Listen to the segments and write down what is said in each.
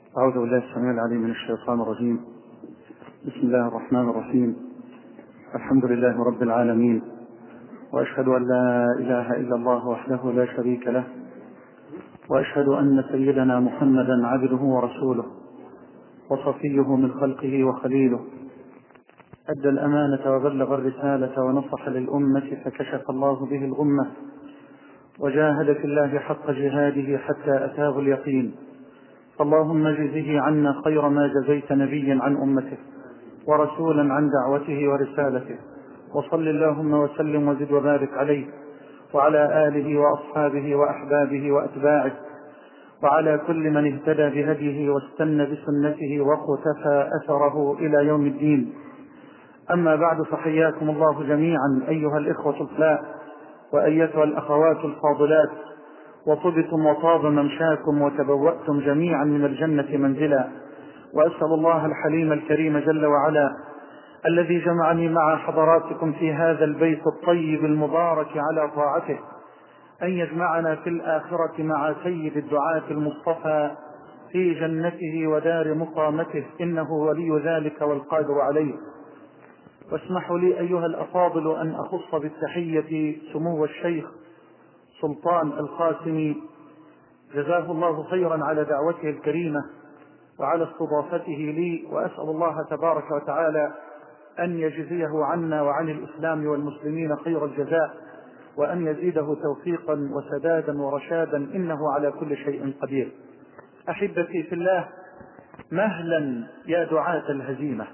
أعوذ بالله السميع العليم من الشيطان الرجيم. بسم الله الرحمن الرحيم. الحمد لله رب العالمين، وأشهد أن لا إله إلا الله وحده لا شريك له، وأشهد أن سيدنا محمدا عبده ورسوله وصفيه من خلقه وخليله، أدى الأمانة وبلغ الرسالة ونصح للأمة فكشف الله به الغمة، وجاهد في الله حق جهاده حتى أتاه اليقين. اللهم اجزه عنا خير ما جزيت نبيا عن أمته ورسولا عن دعوته ورسالته، وصل اللهم وسلم وزد وبارك عليه وعلى آله وأصحابه وأحبابه وأتباعه وعلى كل من اهتدى بهديه واستنى بسنته واقتفى أثره إلى يوم الدين. أما بعد، فحياكم الله جميعا أيها الإخوة الأخلاء وأيتها الأخوات الفاضلات، وطبتم وطاب ممشاكم وتبوأتم جميعا من الجنة منزلا. وأسأل الله الحليم الكريم جل وعلا الذي جمعني مع حضراتكم في هذا البيت الطيب المبارك على طاعته أن يجمعنا في الآخرة مع سيد الدعاة المصطفى في جنته ودار مقامته، إنه ولي ذلك والقادر عليه. واسمحوا لي أيها الأفاضل أن أخص بالتحية سمو الشيخ سلطان القاسمي، جزاه الله خيرا على دعوته الكريمة وعلى استضافته لي، وأسأل الله تبارك وتعالى أن يجزيه عنا وعن الإسلام والمسلمين خير الجزاء، وأن يزيده توفيقا وسدادا ورشادا، إنه على كل شيء قدير. أحبتي في الله، مهلا يا دعاة الهزيمة.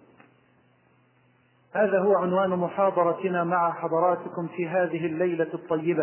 هذا هو عنوان محاضرتنا مع حضراتكم في هذه الليلة الطيبة.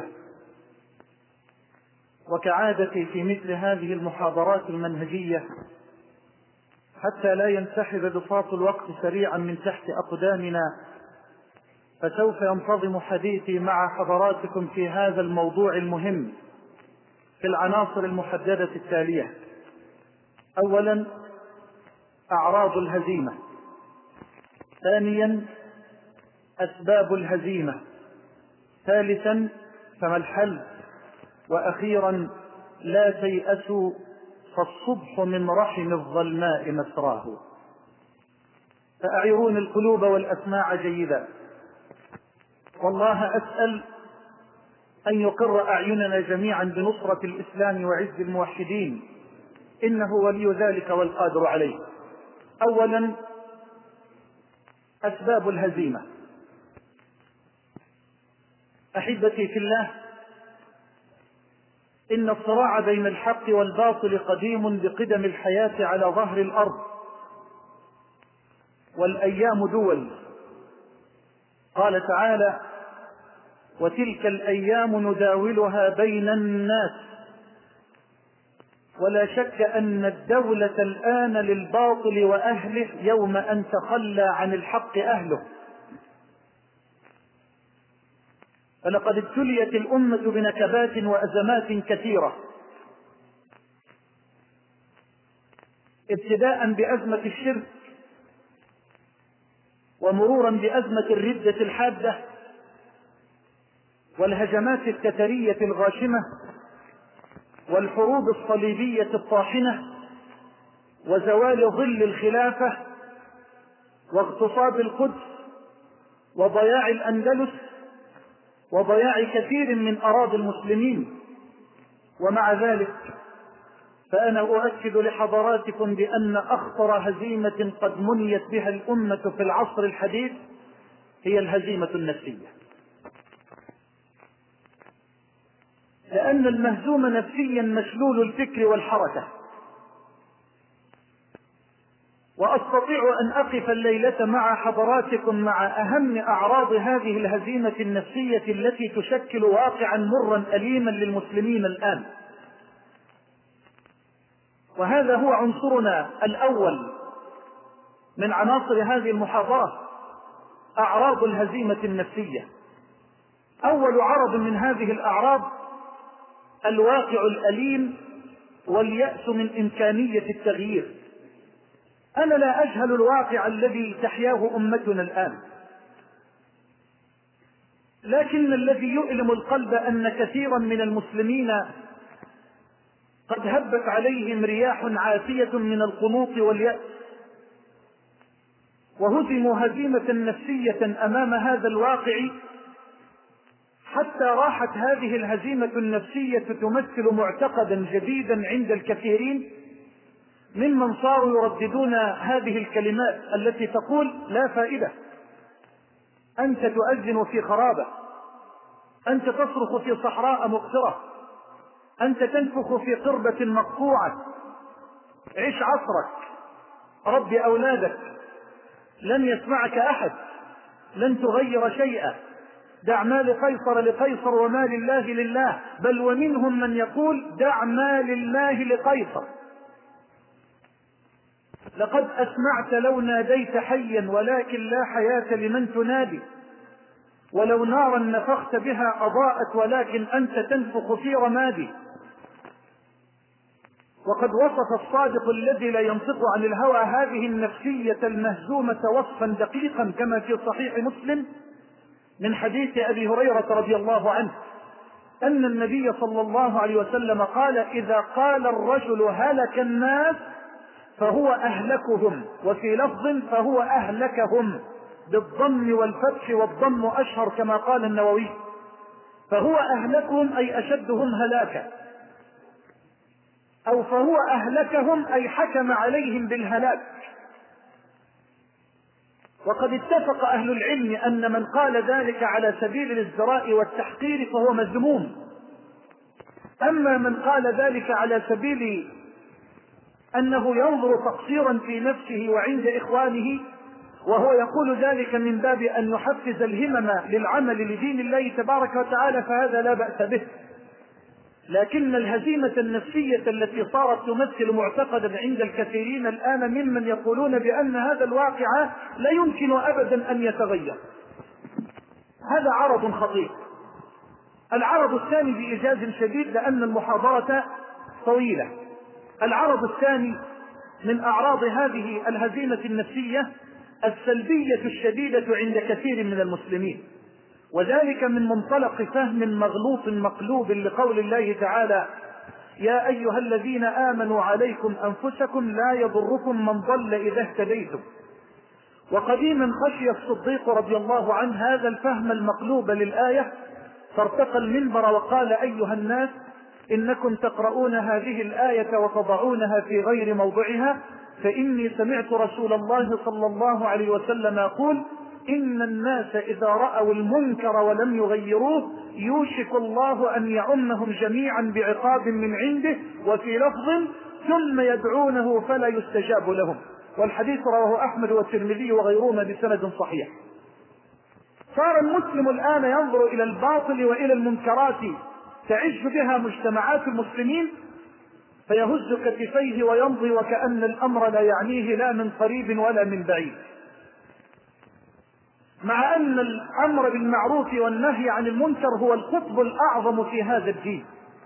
وكعادتي في مثل هذه المحاضرات المنهجية، حتى لا ينسحب بساط الوقت سريعا من تحت أقدامنا، فسوف ينتظم حديثي مع حضراتكم في هذا الموضوع المهم في العناصر المحددة التالية: أولا، أعراض الهزيمة; ثانيا، أسباب الهزيمة; ثالثا، فما الحل؟ وأخيرا، لا تيأسوا فالصبح من رحم الظلماء مسراه. فأعيرون القلوب والأسماع جيدا، والله أسأل أن يقر أعيننا جميعا بنصرة الإسلام وعز الموحدين، إنه ولي ذلك والقادر عليه. أولا، أسباب الهزيمة. أحبتي في الله، إن الصراع بين الحق والباطل قديم بقدم الحياة على ظهر الأرض، والأيام دول. قال تعالى: وتلك الأيام نداولها بين الناس. ولا شك أن الدولة الآن للباطل وأهله يوم أن تخلى عن الحق أهله. فلقد ابتليت الأمة بنكبات وأزمات كثيرة، ابتداء بأزمة الشرك، ومرورا بأزمة الردة الحادة، والهجمات الكترية الغاشمة، والحروب الصليبية الطاحنة، وزوال ظل الخلافة، واغتصاب القدس، وضياع الأندلس، وضياع كثير من أراضي المسلمين. ومع ذلك فأنا أؤكد لحضراتكم بأن أخطر هزيمة قد منيت بها الأمة في العصر الحديث هي الهزيمة النفسية. لأن المهزوم نفسيا مشلول الفكر والحركة. وأستطيع أن أقف الليلة مع حضراتكم مع أهم أعراض هذه الهزيمة النفسية التي تشكل واقعا مرا أليما للمسلمين الآن. وهذا هو عنصرنا الأول من عناصر هذه المحاضرة: أعراض الهزيمة النفسية. أول عرض من هذه الأعراض الواقع الأليم واليأس من إمكانية التغيير. أنا لا أجهل الواقع الذي تحياه أمتنا الآن، لكن الذي يؤلم القلب أن كثيرا من المسلمين قد هبت عليهم رياح عاتية من القنوط واليأس، وهزموا هزيمة نفسية أمام هذا الواقع، حتى راحت هذه الهزيمة النفسية تمثل معتقدا جديدا عند الكثيرين ممن صاروا يرددون هذه الكلمات التي تقول: لا فائدة، أنت تؤذن في خرابة، أنت تصرخ في صحراء مقصرة، أنت تنفخ في قربة مقطوعة، عش عصرك، رب أولادك، لن يسمعك أحد، لن تغير شيئا، دع ما لقيصر لقيصر وما لله لله. بل ومنهم من يقول: دع ما لله لقيصر. لقد أسمعت لو ناديت حيا، ولكن لا حياة لمن تنادي، ولو نارا نفخت بها أضاءت، ولكن أنت تنفخ في رمادي. وقد وصف الصادق الذي لا ينطق عن الهوى هذه النفسية المهزومة وصفا دقيقا كما في صحيح مسلم من حديث أبي هريرة رضي الله عنه أن النبي صلى الله عليه وسلم قال: إذا قال الرجل هلك الناس فهو أهلكهم، وفي لفظ فهو أهلكهم، بالضم والفتح، والضم أشهر كما قال النووي. فهو أهلكهم أي أشدهم هلاكا، أو فهو أهلكهم أي حكم عليهم بالهلاك. وقد اتفق أهل العلم أن من قال ذلك على سبيل الازدراء والتحقير فهو مذموم، أما من قال ذلك على سبيل أنه ينظر تقصيرا في نفسه وعند إخوانه، وهو يقول ذلك من باب أن يحفز الهمم للعمل لدين الله تبارك وتعالى، فهذا لا بأس به. لكن الهزيمة النفسية التي صارت تمثل معتقدا عند الكثيرين الآن ممن يقولون بأن هذا الواقع لا يمكن أبدا أن يتغير، هذا عرض خطير. العرض الثاني بإيجاز شديد لأن المحاضرة طويلة. العرض الثاني من أعراض هذه الهزيمة النفسية السلبية الشديدة عند كثير من المسلمين، وذلك من منطلق فهم مغلوط مقلوب لقول الله تعالى: يا أيها الذين آمنوا عليكم أنفسكم لا يضركم من ضل إذا اهتديتم. وقديما خشي الصديق رضي الله عنه هذا الفهم المقلوب للآية، فارتقى المنبر وقال: أيها الناس، إنكم تقرؤون هذه الآية وتضعونها في غير موضعها، فإني سمعت رسول الله صلى الله عليه وسلم يقول: إن الناس إذا رأوا المنكر ولم يغيروه يوشك الله أن يعمهم جميعا بعقاب من عنده، وفي لفظ: ثم يدعونه فلا يستجاب لهم. والحديث رواه أحمد والترمذي وغيرهما بسند صحيح. صار المسلم الآن ينظر إلى الباطل وإلى المنكرات تعج بها مجتمعات المسلمين فيهز كتفيه ويمضي وكأن الأمر لا يعنيه لا من قريب ولا من بعيد، مع أن الأمر بالمعروف والنهي عن المنكر هو القطب الأعظم في هذا الدين،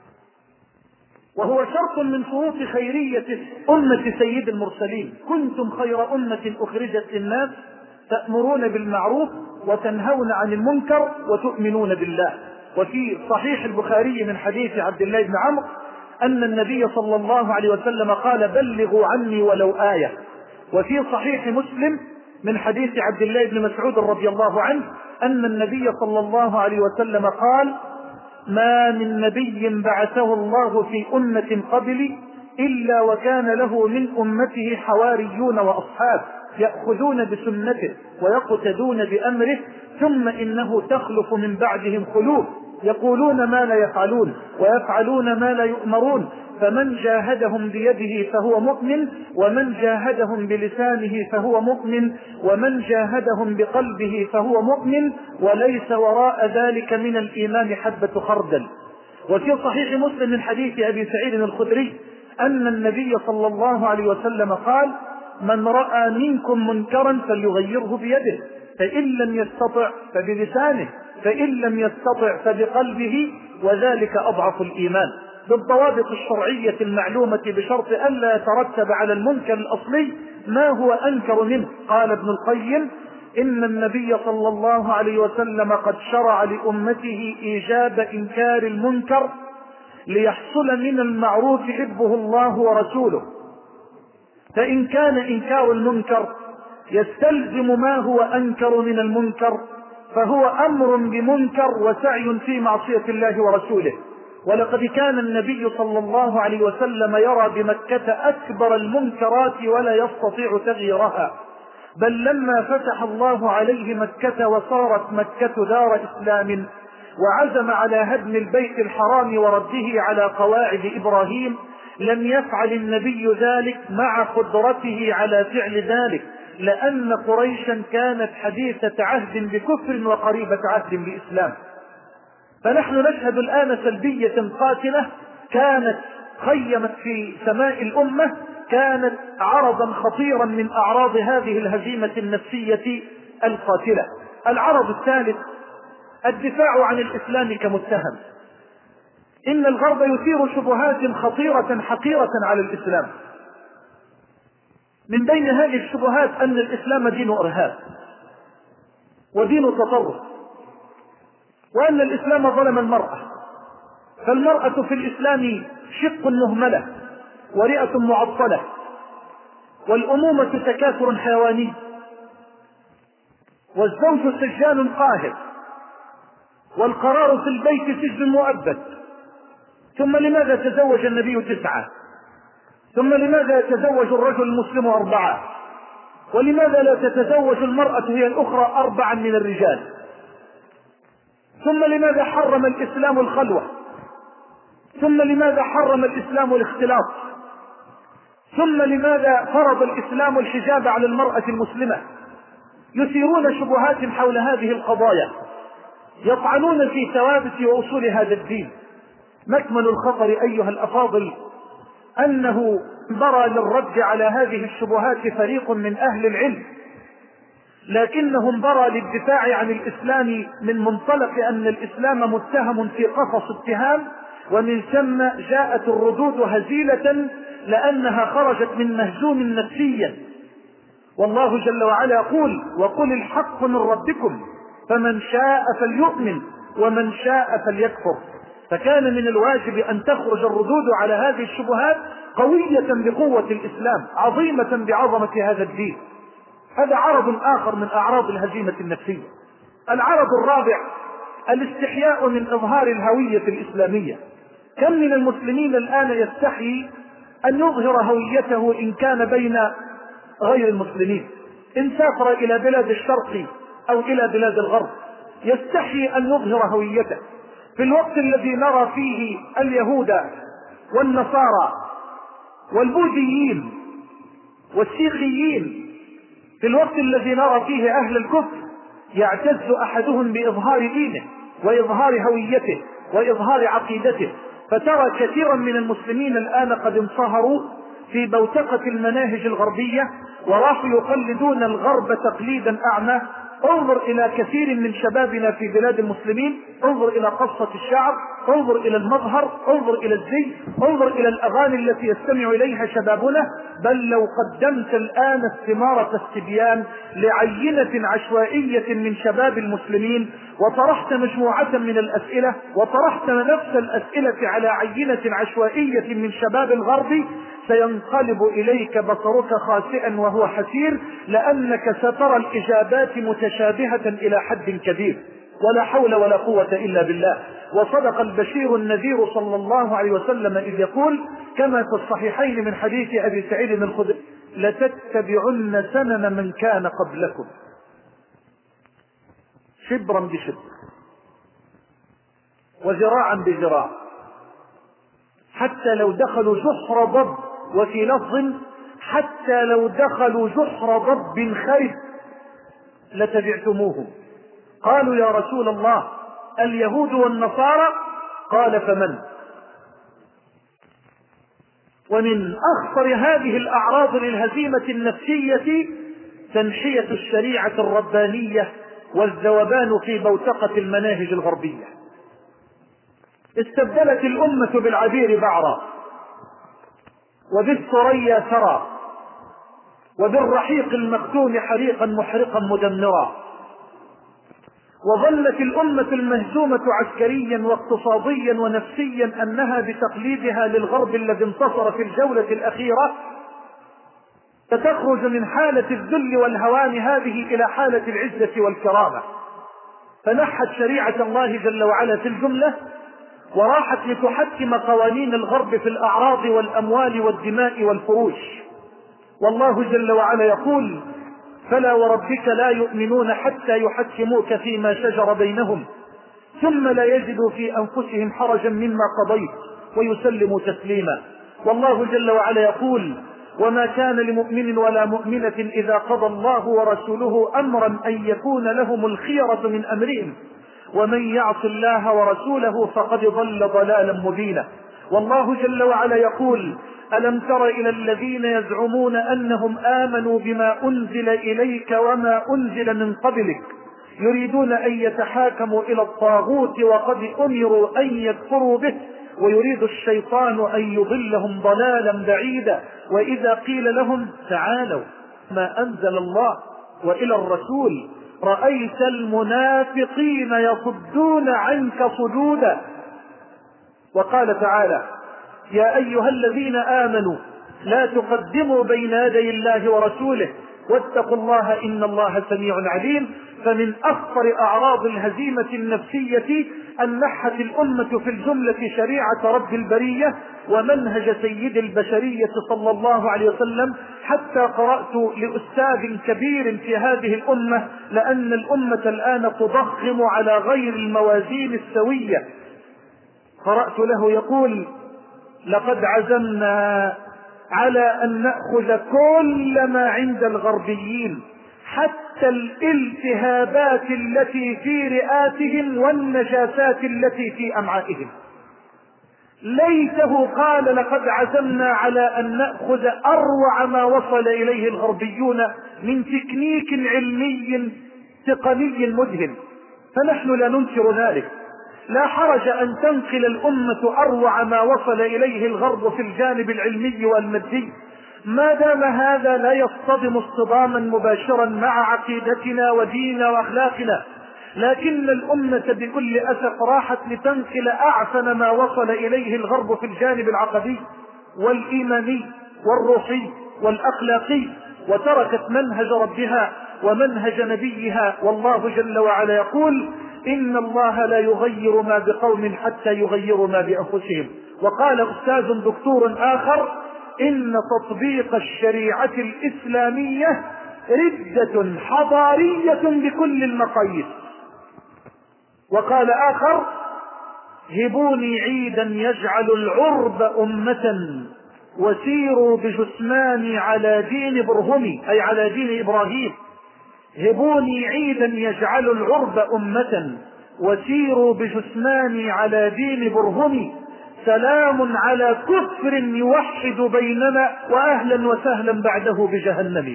وهو شرط من شروط خيرية أمة سيد المرسلين: كنتم خير أمة أخرجت للناس تأمرون بالمعروف وتنهون عن المنكر وتؤمنون بالله. وفي صحيح البخاري من حديث عبد الله بن عمرو أن النبي صلى الله عليه وسلم قال: بلغوا عني ولو آية. وفي صحيح مسلم من حديث عبد الله بن مسعود رضي الله عنه أن النبي صلى الله عليه وسلم قال: ما من نبي بعثه الله في أمة قبلي إلا وكان له من أمته حواريون وأصحاب يأخذون بسنته ويقتدون بأمره، ثم إنه تخلف من بعدهم خلوف يقولون ما لا يفعلون ويفعلون ما لا يؤمرون، فمن جاهدهم بيده فهو مؤمن، ومن جاهدهم بلسانه فهو مؤمن، ومن جاهدهم بقلبه فهو مؤمن، وليس وراء ذلك من الإيمان حبة خردل. وفي صحيح مسلم من حديث أبي سعيد الخدري أن النبي صلى الله عليه وسلم قال: من رأى منكم منكرا فليغيره بيده، فإن لم يستطع فبلسانه، فإن لم يستطع فبقلبه، وذلك أضعف الإيمان، بالضوابط الشرعية المعلومة بشرط أن لا يترتب على المنكر الأصلي ما هو أنكر منه. قال ابن القيم: إن النبي صلى الله عليه وسلم قد شرع لأمته إيجاب إنكار المنكر ليحصل من المعروف حبه الله ورسوله، فإن كان إنكار المنكر يستلزم ما هو أنكر من المنكر فهو أمر بمنكر وسعي في معصية الله ورسوله. ولقد كان النبي صلى الله عليه وسلم يرى بمكة أكبر المنكرات ولا يستطيع تغييرها، بل لما فتح الله عليه مكة وصارت مكة دار إسلام وعزم على هدم البيت الحرام ورده على قواعد إبراهيم، لم يفعل النبي ذلك مع قدرته على فعل ذلك، لأن قريشا كانت حديثة عهد بكفر وقريبة عهد بإسلام. فنحن نشهد الآن سلبية قاتلة كانت خيمت في سماء الأمة، كانت عرضا خطيرا من أعراض هذه الهزيمة النفسية القاتلة. العرض الثالث الدفاع عن الإسلام كمتهم. إن الغرب يثير شبهات خطيرة حقيرة على الإسلام. من بين هذه الشبهات أن الإسلام دين إرهاب ودين تطرف، وأن الإسلام ظلم المرأة، فالمرأة في الإسلام شق مهملة ورئة معطلة، والأمومة تكاثر حيواني، والزوج سجان قاهر، والقرار في البيت سجن مؤبد. ثم لماذا تزوج النبي 9؟ ثم لماذا يتزوج الرجل المسلم 4؟ ولماذا لا تتزوج المرأة هي الأخرى 4 من الرجال؟ ثم لماذا حرم الإسلام الخلوة؟ ثم لماذا حرم الإسلام الاختلاط؟ ثم لماذا فرض الإسلام الحجاب على المرأة المسلمة؟ يثيرون شبهات حول هذه القضايا، يطعنون في ثوابت وأصول هذا الدين. مكمن الخطر أيها الأفاضل أنه برى للرد على هذه الشبهات فريق من أهل العلم، لكنهم برى للدفاع عن الإسلام من منطلق أن الإسلام متهم في قفص اتهام، ومن ثم جاءت الردود هزيلة لأنها خرجت من مهزوم نفسيا. والله جل وعلا يقول: وقل الحق من ربكم فمن شاء فليؤمن ومن شاء فليكفر. فكان من الواجب أن تخرج الردود على هذه الشبهات قوية بقوة الإسلام، عظيمة بعظمة هذا الدين. هذا عرض آخر من أعراض الهزيمة النفسية. العرض الرابع الاستحياء من إظهار الهوية الإسلامية. كم من المسلمين الآن يستحي أن يظهر هويته إن كان بين غير المسلمين، إن سافر إلى بلاد الشرق أو إلى بلاد الغرب يستحي أن يظهر هويته، في الوقت الذي نرى فيه اليهود والنصارى والبوذيين والسيخيين، في الوقت الذي نرى فيه أهل الكفر يعتز أحدهم بإظهار دينه وإظهار هويته وإظهار عقيدته. فترى كثيرا من المسلمين الآن قد انصهروا في بوتقة المناهج الغربية وراحوا يقلدون الغرب تقليدا أعمى. انظر إلى كثير من شبابنا في بلاد المسلمين، انظر إلى قصة الشعر، انظر إلى المظهر، انظر إلى الزي، انظر إلى الأغاني التي يستمع إليها شبابنا. بل لو قدمت الآن استمارة استبيان لعينة عشوائية من شباب المسلمين وطرحت مجموعة من الأسئلة وطرحت نفس الأسئلة على عينة عشوائية من شباب الغرب، سينقلب إليك بصرك خاسئا وهو حسير، لأنك سترى الإجابات متشابهة إلى حد كبير. ولا حول ولا قوة إلا بالله. وصدق البشير النذير صلى الله عليه وسلم إذ يقول كما في الصحيحين من حديث أبي سعيد الخدري: لتتبعن سنن من كان قبلكم شبرا بشبر وذراعا بذراع، حتى لو دخلوا جحر ضب، وفي لفظ حتى لو دخلوا جحر ضب خرب لتبعتموهم. قالوا: يا رسول الله اليهود والنصارى؟ قال: فمن؟ ومن أخطر هذه الأعراض للهزيمة النفسية تنحية الشريعة الربانية والذوبان في بوتقة المناهج الغربية. استبدلت الأمة بالعبير بعرا، وبالثريا ثرى، وبالرحيق المختوم حريقا محرقا مدمرا. وظلت الأمة المهزومة عسكريا واقتصاديا ونفسيا أنها بتقليدها للغرب الذي انتصر في الجولة الأخيرة ستخرج من حالة الذل والهوان هذه إلى حالة العزة والكرامة، فنحت شريعة الله جل وعلا في الجملة وراحت لتحكم قوانين الغرب في الأعراض والأموال والدماء والفروش. والله جل وعلا يقول: فلا وربك لا يؤمنون حتى يحكموك فيما شجر بينهم ثم لا يجدوا في أنفسهم حرجا مما قضيت ويسلموا تسليما. والله جل وعلا يقول: وما كان لمؤمن ولا مؤمنة إذا قضى الله ورسوله أمرا أن يكون لهم الخيرة من أمرهم ومن يعص الله ورسوله فقد ضل ضلالا مبينا. والله جل وعلا يقول: ألم تر إلى الذين يزعمون أنهم آمنوا بما أنزل إليك وما أنزل من قبلك يريدون أن يتحاكموا إلى الطاغوت وقد أمروا أن يكفروا به ويريد الشيطان أن يضلهم ضلالا بعيدا وإذا قيل لهم تعالوا ما أنزل الله وإلى الرسول رأيت المنافقين يصدون عنك صدودا. وقال تعالى: يا أيها الذين آمنوا لا تقدموا بين يدي الله ورسوله واتقوا الله إن الله سميع عليم. فمن أخطر أعراض الهزيمة النفسية أن نحت الأمة في الجملة شريعة رب البرية ومنهج سيد البشرية صلى الله عليه وسلم، حتى قرأت لأستاذ كبير في هذه الأمة لأن الأمة الآن تضخم على غير الموازين السوية، قرأت له يقول: لقد عزمنا على أن نأخذ كل ما عند الغربيين حتى الالتهابات التي في رئاتهم والنجاسات التي في أمعائهم. ليته قال: لقد عزمنا على أن نأخذ أروع ما وصل إليه الغربيون من تكنيك علمي تقني مذهل، فنحن لا ننكر ذلك. لا حرج أن تنقل الأمة أروع ما وصل إليه الغرب في الجانب العلمي والمادي ما دام هذا لا يصطدم اصطداما مباشرا مع عقيدتنا وديننا وأخلاقنا. لكن الأمة بكل أسف راحت لتنقل أعفن ما وصل إليه الغرب في الجانب العقدي والإيماني والروحي والأخلاقي، وتركت منهج ربها ومنهج نبيها. والله جل وعلا يقول: إن الله لا يغير ما بقوم حتى يغيروا ما بأنفسهم. وقال أستاذ دكتور آخر: إن تطبيق الشريعة الإسلامية ردة حضارية بكل المقاييس. وقال آخر: هبوني عيدا يجعل العرب أمة وسيروا بجثماني على دين برهمي، أي على دين إبراهيم. هبوني عيدا يجعل العرب أمة وسيروا بجثماني على دين برهمي. سلام على كفر يوحد بيننا وأهلا وسهلا بعده بجهنم.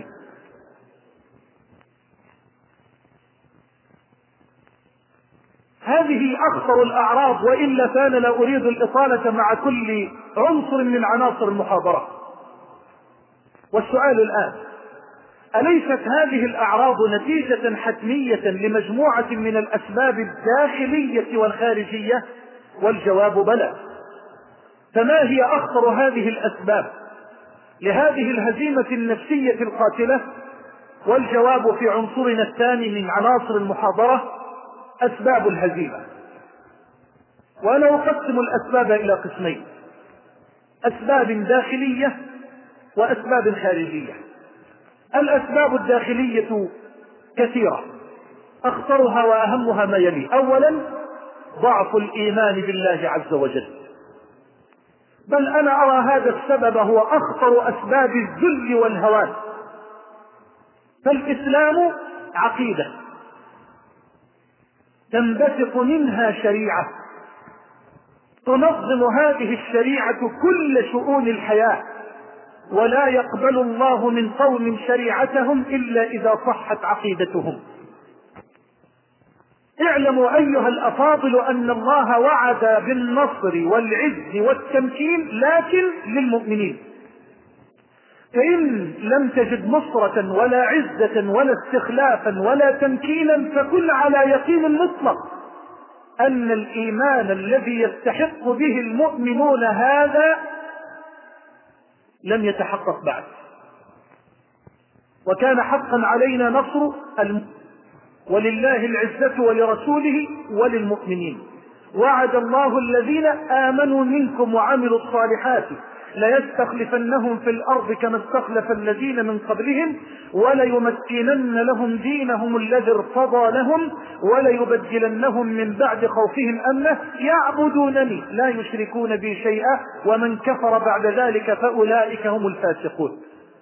هذه أخطر الأعراض، وإلا فأنا لا أريد الإطالة مع كل عنصر من عناصر المحاضرة. والسؤال الآن: أليست هذه الأعراض نتيجة حتمية لمجموعة من الأسباب الداخلية والخارجية؟ والجواب بلى. فما هي أخطر هذه الأسباب لهذه الهزيمة النفسية القاتلة؟ والجواب في عنصرنا الثاني من عناصر المحاضرة: أسباب الهزيمة. وأنا أقسم الأسباب إلى قسمين: أسباب داخلية وأسباب خارجية. الأسباب الداخلية كثيرة، أخطرها وأهمها ما يلي: أولا ضعف الإيمان بالله عز وجل، بل أنا أرى هذا السبب هو أخطر أسباب الذل والهوان. فالإسلام عقيدة تنبثق منها شريعة تنظم هذه الشريعة كل شؤون الحياة، ولا يقبل الله من قوم شريعتهم إلا إذا صحت عقيدتهم. اعلموا أيها الأفاضل أن الله وعد بالنصر والعز والتمكين، لكن للمؤمنين. فإن لم تجد نصرة ولا عزة ولا استخلافا ولا تمكينا فكن على يقين مطلق أن الإيمان الذي يستحق به المؤمنون هذا لم يتحقق بعد. وكان حقا علينا نصر ولله العزة ولرسوله وللمؤمنين. وعد الله الذين آمنوا منكم وعملوا الصالحات ليستخلفنهم في الأرض كما استخلف الذين من قبلهم وليمكنن لهم دينهم الذي ارتضى لهم وليبدلنهم من بعد خوفهم أمنه يعبدونني لا يشركون بي شيئا ومن كفر بعد ذلك فأولئك هم الفاسقون.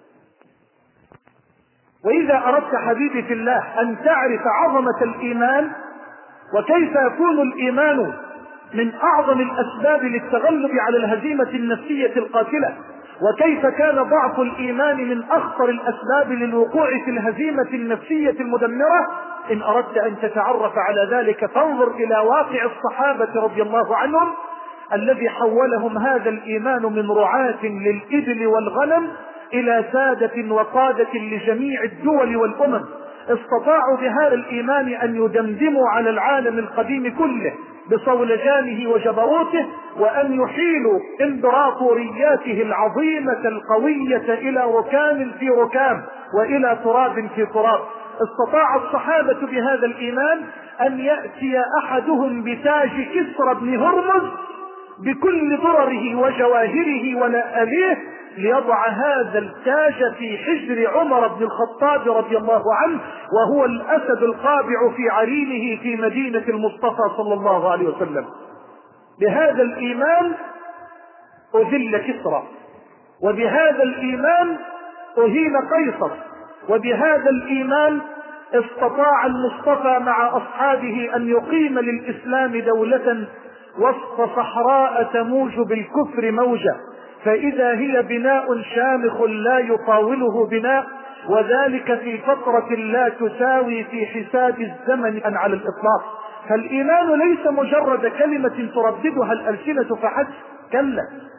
وإذا أردت حبيبي في الله أن تعرف عظمة الإيمان وكيف يكون الإيمان من أعظم الأسباب للتغلب على الهزيمة النفسية القاتلة، وكيف كان ضعف الإيمان من أخطر الأسباب للوقوع في الهزيمة النفسية المدمرة، إن أردت أن تتعرف على ذلك فانظر إلى واقع الصحابة رضي الله عنهم الذي حولهم هذا الإيمان من رعاة للإبل والغنم إلى سادة وقادة لجميع الدول والأمم. استطاعوا بهذا الإيمان أن يدمدموا على العالم القديم كله بصولجانه وجبروته، وأن يحيلوا إمبراطورياته العظيمة القوية إلى ركام في ركام وإلى تراب في تراب. استطاع الصحابة بهذا الإيمان أن يأتي أحدهم بتاج كسرى بن هرمز بكل ضرره وجواهره ولآليه ليضع هذا التاج في حجر عمر بن الخطاب رضي الله عنه، وهو الأسد القابع في عرينه في مدينة المصطفى صلى الله عليه وسلم. بهذا الإيمان أذل كسرى، وبهذا الإيمان أهين قيصر، وبهذا الإيمان استطاع المصطفى مع أصحابه أن يقيم للإسلام دولة وسط صحراء تموج بالكفر موجة، فإذا هي بناء شامخ لا يطاوله بناء، وذلك في فترة لا تساوي في حساب الزمن على الإطلاق. فالإيمان ليس مجرد كلمة ترددها الألسنة فحسب، كلا،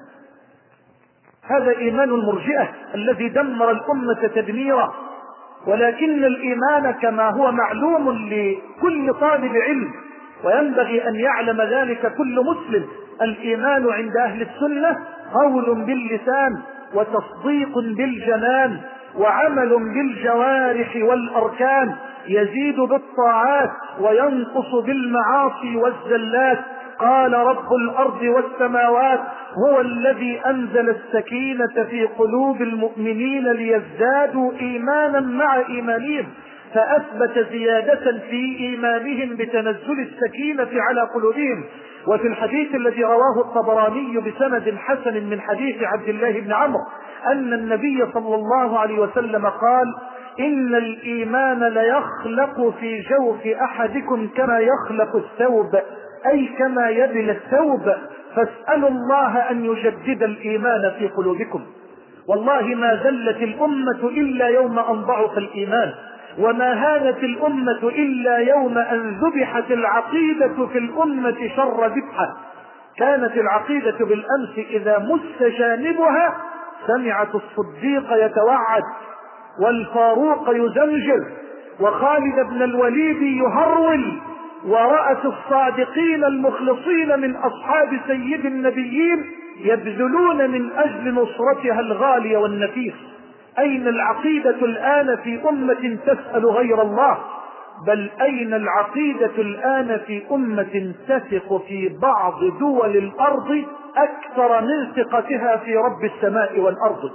هذا إيمان المرجئة الذي دمر الأمة تدميرا. ولكن الإيمان كما هو معلوم لكل طالب علم وينبغي أن يعلم ذلك كل مسلم، الإيمان عند أهل السنة قول باللسان وتصديق بالجنان وعمل بالجوارح والأركان، يزيد بالطاعات وينقص بالمعاصي والزلات. قال رب الأرض والسماوات هو الذي أنزل السكينة في قلوب المؤمنين ليزدادوا إيمانا مع إيمانهم، فأثبت زيادة في إيمانهم بتنزل السكينة على قلوبهم. وفي الحديث الذي رواه الطبراني بسند حسن من حديث عبد الله بن عمرو أن النبي صلى الله عليه وسلم قال: إن الإيمان ليخلق في جوف أحدكم كما يخلق الثوب، أي كما يبل الثوب، فاسألوا الله أن يجدد الإيمان في قلوبكم. والله ما زلت الأمة إلا يوم أن ضعف الإيمان، وما هانت الأمة إلا يوم أن ذبحت العقيدة في الأمة شر ذبحة. كانت العقيدة بالأمس إذا مس جانبها سمعت الصديق يتوعد والفاروق يزمجر وخالد بن الوليد يهرول، ورأت الصادقين المخلصين من أصحاب سيد النبيين يبذلون من أجل نصرتها الغالية والنفيس. أين العقيدة الآن في أمة تسأل غير الله؟ بل أين العقيدة الآن في أمة تثق في بعض دول الأرض أكثر من ثقتها في رب السماء والأرض؟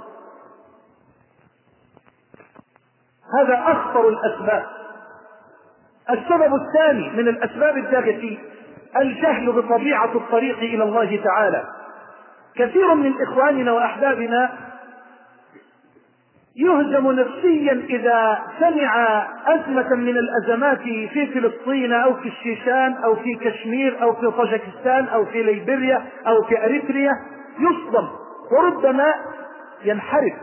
هذا أخطر الأسباب. السبب الثاني من الأسباب الداعية الجهل بطبيعة الطريق إلى الله تعالى. كثير من إخواننا وأحبابنا يهزم نفسيا إذا سمع أزمة من الأزمات في فلسطين أو في الشيشان أو في كشمير أو في طاجكستان أو في ليبيريا أو في أريتريا، يصدم وربما ينحرف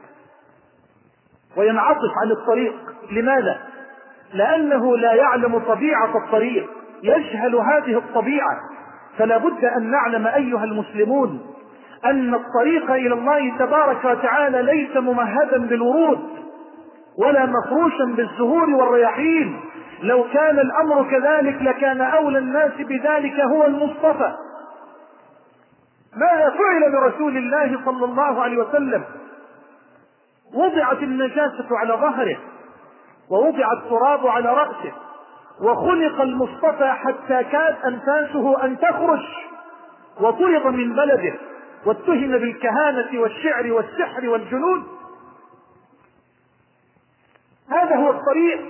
وينعطف عن الطريق. لماذا؟ لأنه لا يعلم طبيعة الطريق، يجهل هذه الطبيعة. فلا بد أن نعلم أيها المسلمون أن الطريق إلى الله تبارك وتعالى ليس ممهدا بالورود ولا مفروشا بالزهور والرياحين. لو كان الأمر كذلك لكان أولى الناس بذلك هو المصطفى. ما فعل برسول الله صلى الله عليه وسلم؟ وضعت النجاسة على ظهره، ووضع التراب على رأسه، وخلق المصطفى حتى كاد أنفاسه أن تخرج، وطرد من بلده، واتهم بالكهانة والشعر والسحر والجنود. هذا هو الطريق.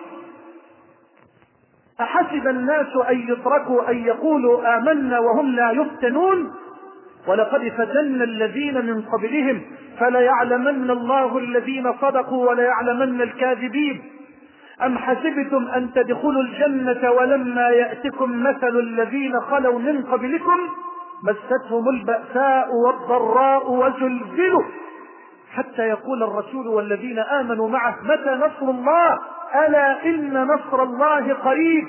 أحسب الناس أن يتركوا أن يقولوا آمنا وهم لا يفتنون؟ ولقد فتنا الذين من قبلهم فليعلمن الله الذين صدقوا وليعلمن الكاذبين. أم حسبتم أن تدخلوا الجنة ولما يأتكم مثل الذين خلوا من قبلكم مستهم البأساء والضراء وزلزلوا حتى يقول الرسول والذين آمنوا معه متى نصر الله؟ ألا إن نصر الله قريب.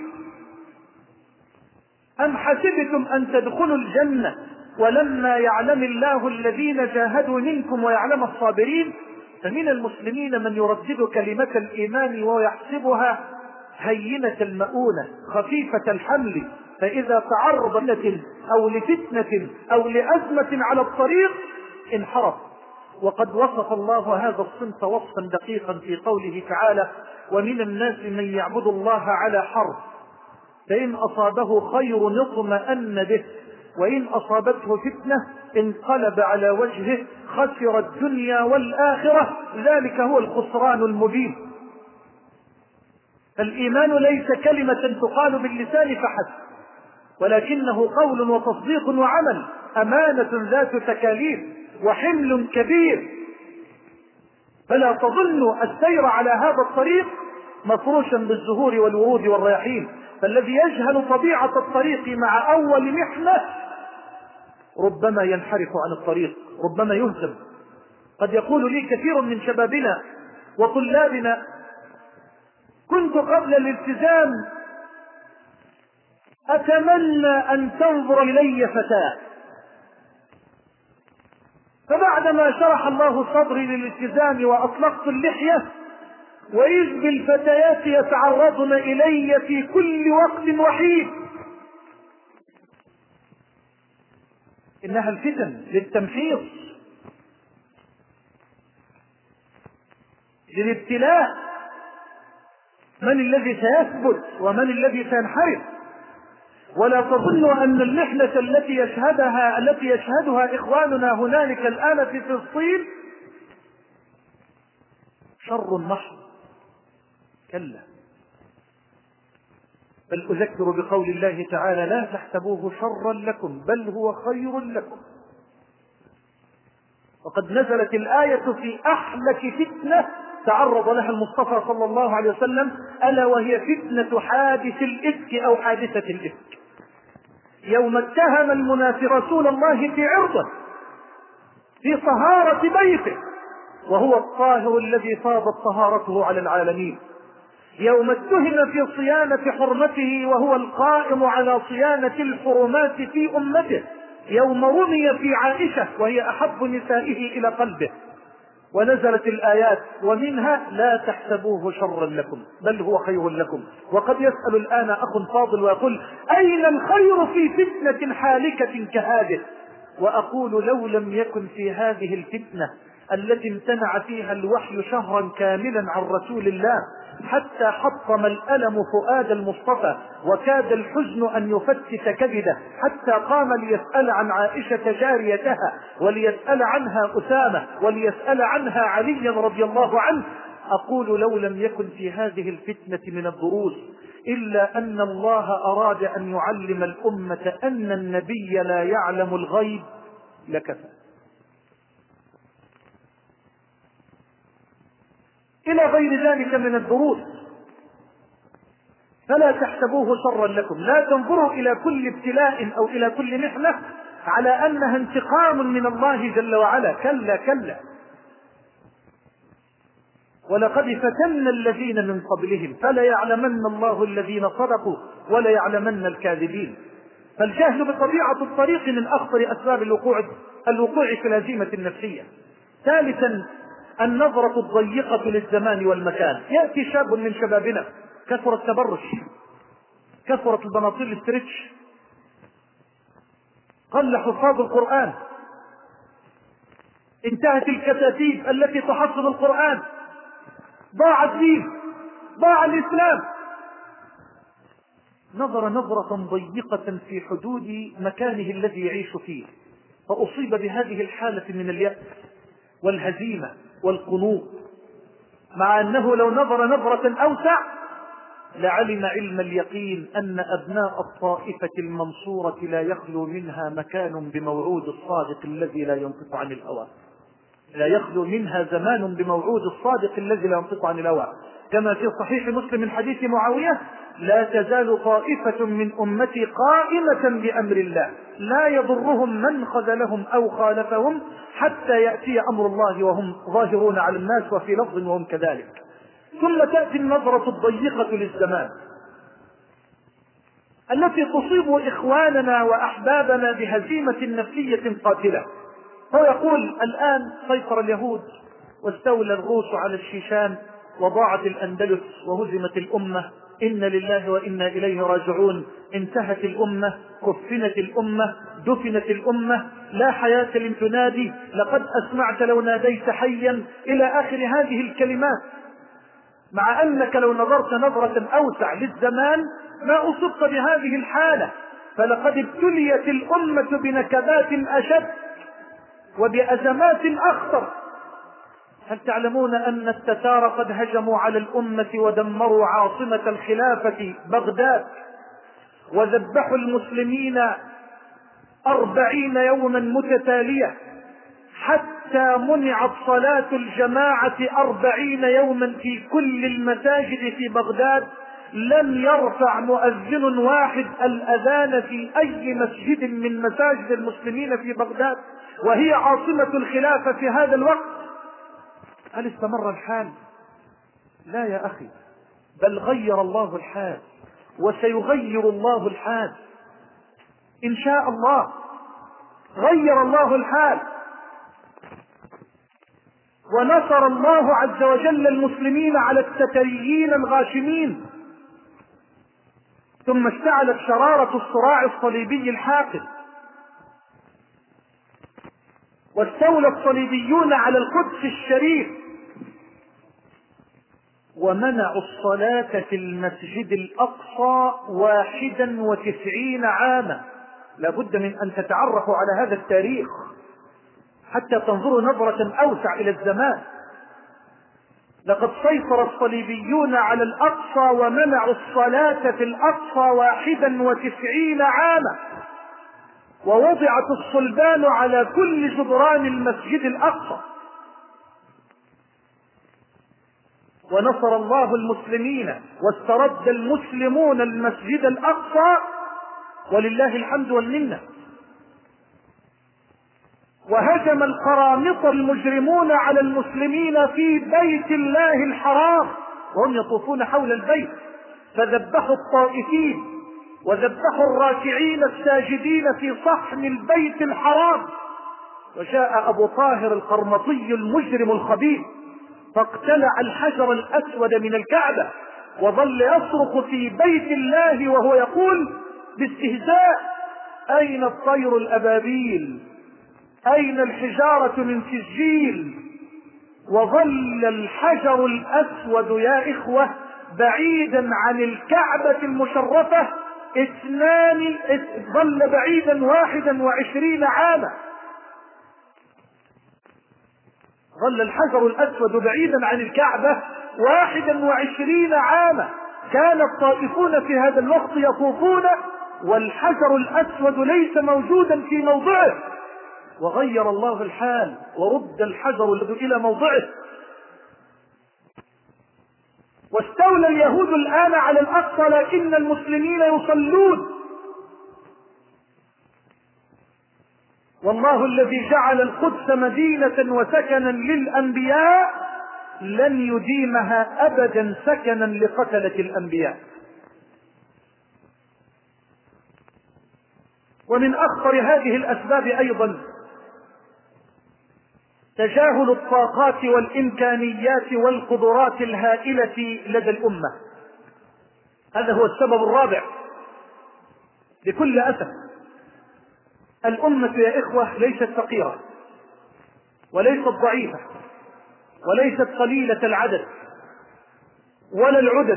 أم حسبتم أن تدخلوا الجنة ولما يعلم الله الذين جاهدوا منكم ويعلم الصابرين؟ فمن المسلمين من يردد كلمة الإيمان ويحسبها هينة المؤونة خفيفة الحمل، فإذا تعرض لفتنة أو لأزمة على الطريق انحرف. وقد وصف الله هذا الصنف وصفا دقيقا في قوله تعالى: ومن الناس من يعبد الله على حرف فإن أصابه خير اطمأن به وإن أصابته فتنة انقلب على وجهه خسر الدنيا والآخرة ذلك هو الخسران المبين. الإيمان ليس كلمة تقال باللسان فحسب، ولكنه قول وتصديق وعمل، أمانة ذات تكاليف وحمل كبير. فلا تظنوا السير على هذا الطريق مفروشا بالزهور والورود والرياحين. فالذي يجهل طبيعة الطريق مع أول محنة ربما ينحرف عن الطريق، ربما يهزم. قد يقول لي كثير من شبابنا وطلابنا: كنت قبل الالتزام أتمنى أن تنظر إلي فتاة، فبعدما شرح الله صدري للالتزام وأطلقت اللحية وإذ بالفتيات يتعرضن إلي في كل وقت وحيد. إنها الفتن للتمحيص، للابتلاء. من الذي سيثبت ومن الذي سينحرف؟ ولا تظنوا أن المحنة التي يشهدها إخواننا هنالك الآن في فلسطين شر محض، كلا. بل أذكر بقول الله تعالى: لا تحسبوه شرا لكم بل هو خير لكم. وقد نزلت الآية في أحلك فتنة تعرض لها المصطفى صلى الله عليه وسلم، ألا وهي فتنة حادث الإفك أو حادثة الإفك، يوم اتهم المنافق رسول الله في عرضه في طهارة بيته وهو الطاهر الذي فاضت طهارته على العالمين، يوم اتهم في صيانة حرمته وهو القائم على صيانة الحرمات في أمته، يوم رمي في عائشة وهي أحب نسائه إلى قلبه. ونزلت الآيات ومنها: لا تحسبوه شرا لكم بل هو خير لكم. وقد يسأل الآن أخ فاضل ويقول: أين الخير في فتنة حالكة كهذه؟ وأقول: لو لم يكن في هذه الفتنة التي امتنع فيها الوحي شهرا كاملا عن رسول الله حتى حطم الألم فؤاد المصطفى وكاد الحزن أن يفتت كبده حتى قام ليسأل عن عائشة جاريتها وليسأل عنها أسامة وليسأل عنها عليا رضي الله عنه، أقول: لو لم يكن في هذه الفتنة من الدروس إلا أن الله أراد أن يعلم الأمة أن النبي لا يعلم الغيب لكفى. إلى غير ذلك من الدروس. فلا تحسبوه شرا لكم، لا تنظروا إلى كل ابتلاء أو إلى كل محنة على أنها انتقام من الله جل وعلا، كلا كلا. ولقد فتنا الذين من قبلهم فليعلمن الله الذين صدقوا وليعلمن الكاذبين. فالجهل بطبيعة الطريق من أخطر أسباب الوقوع في الهزيمة النفسية. ثالثا النظرة الضيقة للزمان والمكان. يأتي شاب من شبابنا، كثر التبرج، كثرت البناطيل الاسترتش، قل حفاظ القرآن، انتهت الكتاتيب التي تحفظ القرآن، ضاع الدين، ضاع الإسلام. نظر نظرة ضيقة في حدود مكانه الذي يعيش فيه، فأصيب بهذه الحالة من اليأس والهزيمة والقنوط، مع أنه لو نظر نظرة أوسع لعلم علم اليقين أن أبناء الطائفة المنصورة لا يخلو منها مكان بموعود الصادق الذي لا ينطق عن الهوى، لا يخلو منها زمان بموعود الصادق الذي لا ينطق عن الهوى، كما في صحيح مسلم من حديث معاوية: لا تزال طائفة من أمتي قائمة بأمر الله لا يضرهم من خذلهم أو خالفهم حتى يأتي أمر الله وهم ظاهرون على الناس، وفي لفظ وهم كذلك. ثم تأتي النظرة الضيقة للزمان التي تصيب إخواننا وأحبابنا بهزيمة نفسية قاتلة. هو يقول: الآن سيطر اليهود واستولى الروس على الشيشان وضاعت الأندلس وهزمت الأمة، إن لله وإنا إليه راجعون، انتهت الأمة، كفنت الأمة، دفنت الأمة، لا حياة لمن تنادي، لقد أسمعت لو ناديت حيا، إلى آخر هذه الكلمات. مع أنك لو نظرت نظرة أوسع للزمان ما أصبت بهذه الحالة، فلقد ابتليت الأمة بنكبات أشد وبأزمات أخطر. هل تعلمون أن التتار قد هجموا على الأمة ودمروا عاصمة الخلافة بغداد، وذبحوا المسلمين 40 يوما متتالية، حتى منعت صلاة الجماعة 40 يوما في كل المساجد في بغداد. لم يرفع مؤذن واحد الأذان في أي مسجد من مساجد المسلمين في بغداد، وهي عاصمة الخلافة في هذا الوقت. هل استمر الحال؟ لا يا أخي، بل غير الله الحال، وسيغير الله الحال إن شاء الله. غير الله الحال، ونصر الله عز وجل المسلمين على التتريين الغاشمين. ثم اشتعلت شرارة الصراع الصليبي الحاقد، واستولى الصليبيون على القدس الشريف، ومنعوا الصلاة في المسجد الأقصى 91 عاما. لابد من أن تتعرفوا على هذا التاريخ حتى تنظروا نظرة أوسع إلى الزمان. لقد سيطر الصليبيون على الأقصى ومنعوا الصلاة في الأقصى 91 عاما، ووضعت الصلبان على كل جدران المسجد الأقصى. ونصر الله المسلمين واسترد المسلمون المسجد الأقصى، ولله الحمد والمنة. وهجم القرامطة المجرمون على المسلمين في بيت الله الحرام وهم يطوفون حول البيت، فذبحوا الطائفين وذبحوا الراكعين الساجدين في صحن البيت الحرام. وجاء أبو طاهر القرمطي المجرم الخبيث فاقتلع الحجر الأسود من الكعبة، وظل يصرخ في بيت الله وهو يقول باستهزاء: أين الطير الأبابيل؟ أين الحجارة من سجيل؟ وظل الحجر الأسود يا إخوة بعيدا عن الكعبة المشرفة ظل بعيدا 21 عاما. ظل الحجر الأسود بعيدا عن الكعبة 21 عاما. كان الطائفون في هذا الوقت يطوفون والحجر الأسود ليس موجودا في موضعه، وغير الله الحال ورد الحجر إلى موضعه. واستولى اليهود الآن على الأقصى لكن المسلمين يصلون. والله الذي جعل القدس مدينة وسكنا للأنبياء لن يديمها أبدا سكنا لقتلة الأنبياء. ومن أخطر هذه الأسباب أيضا تجاهل الطاقات والإمكانيات والقدرات الهائلة لدى الأمة. هذا هو السبب الرابع. بكل أسف الأمة يا إخوة ليست فقيرة وليست ضعيفة وليست قليلة العدد ولا العدد.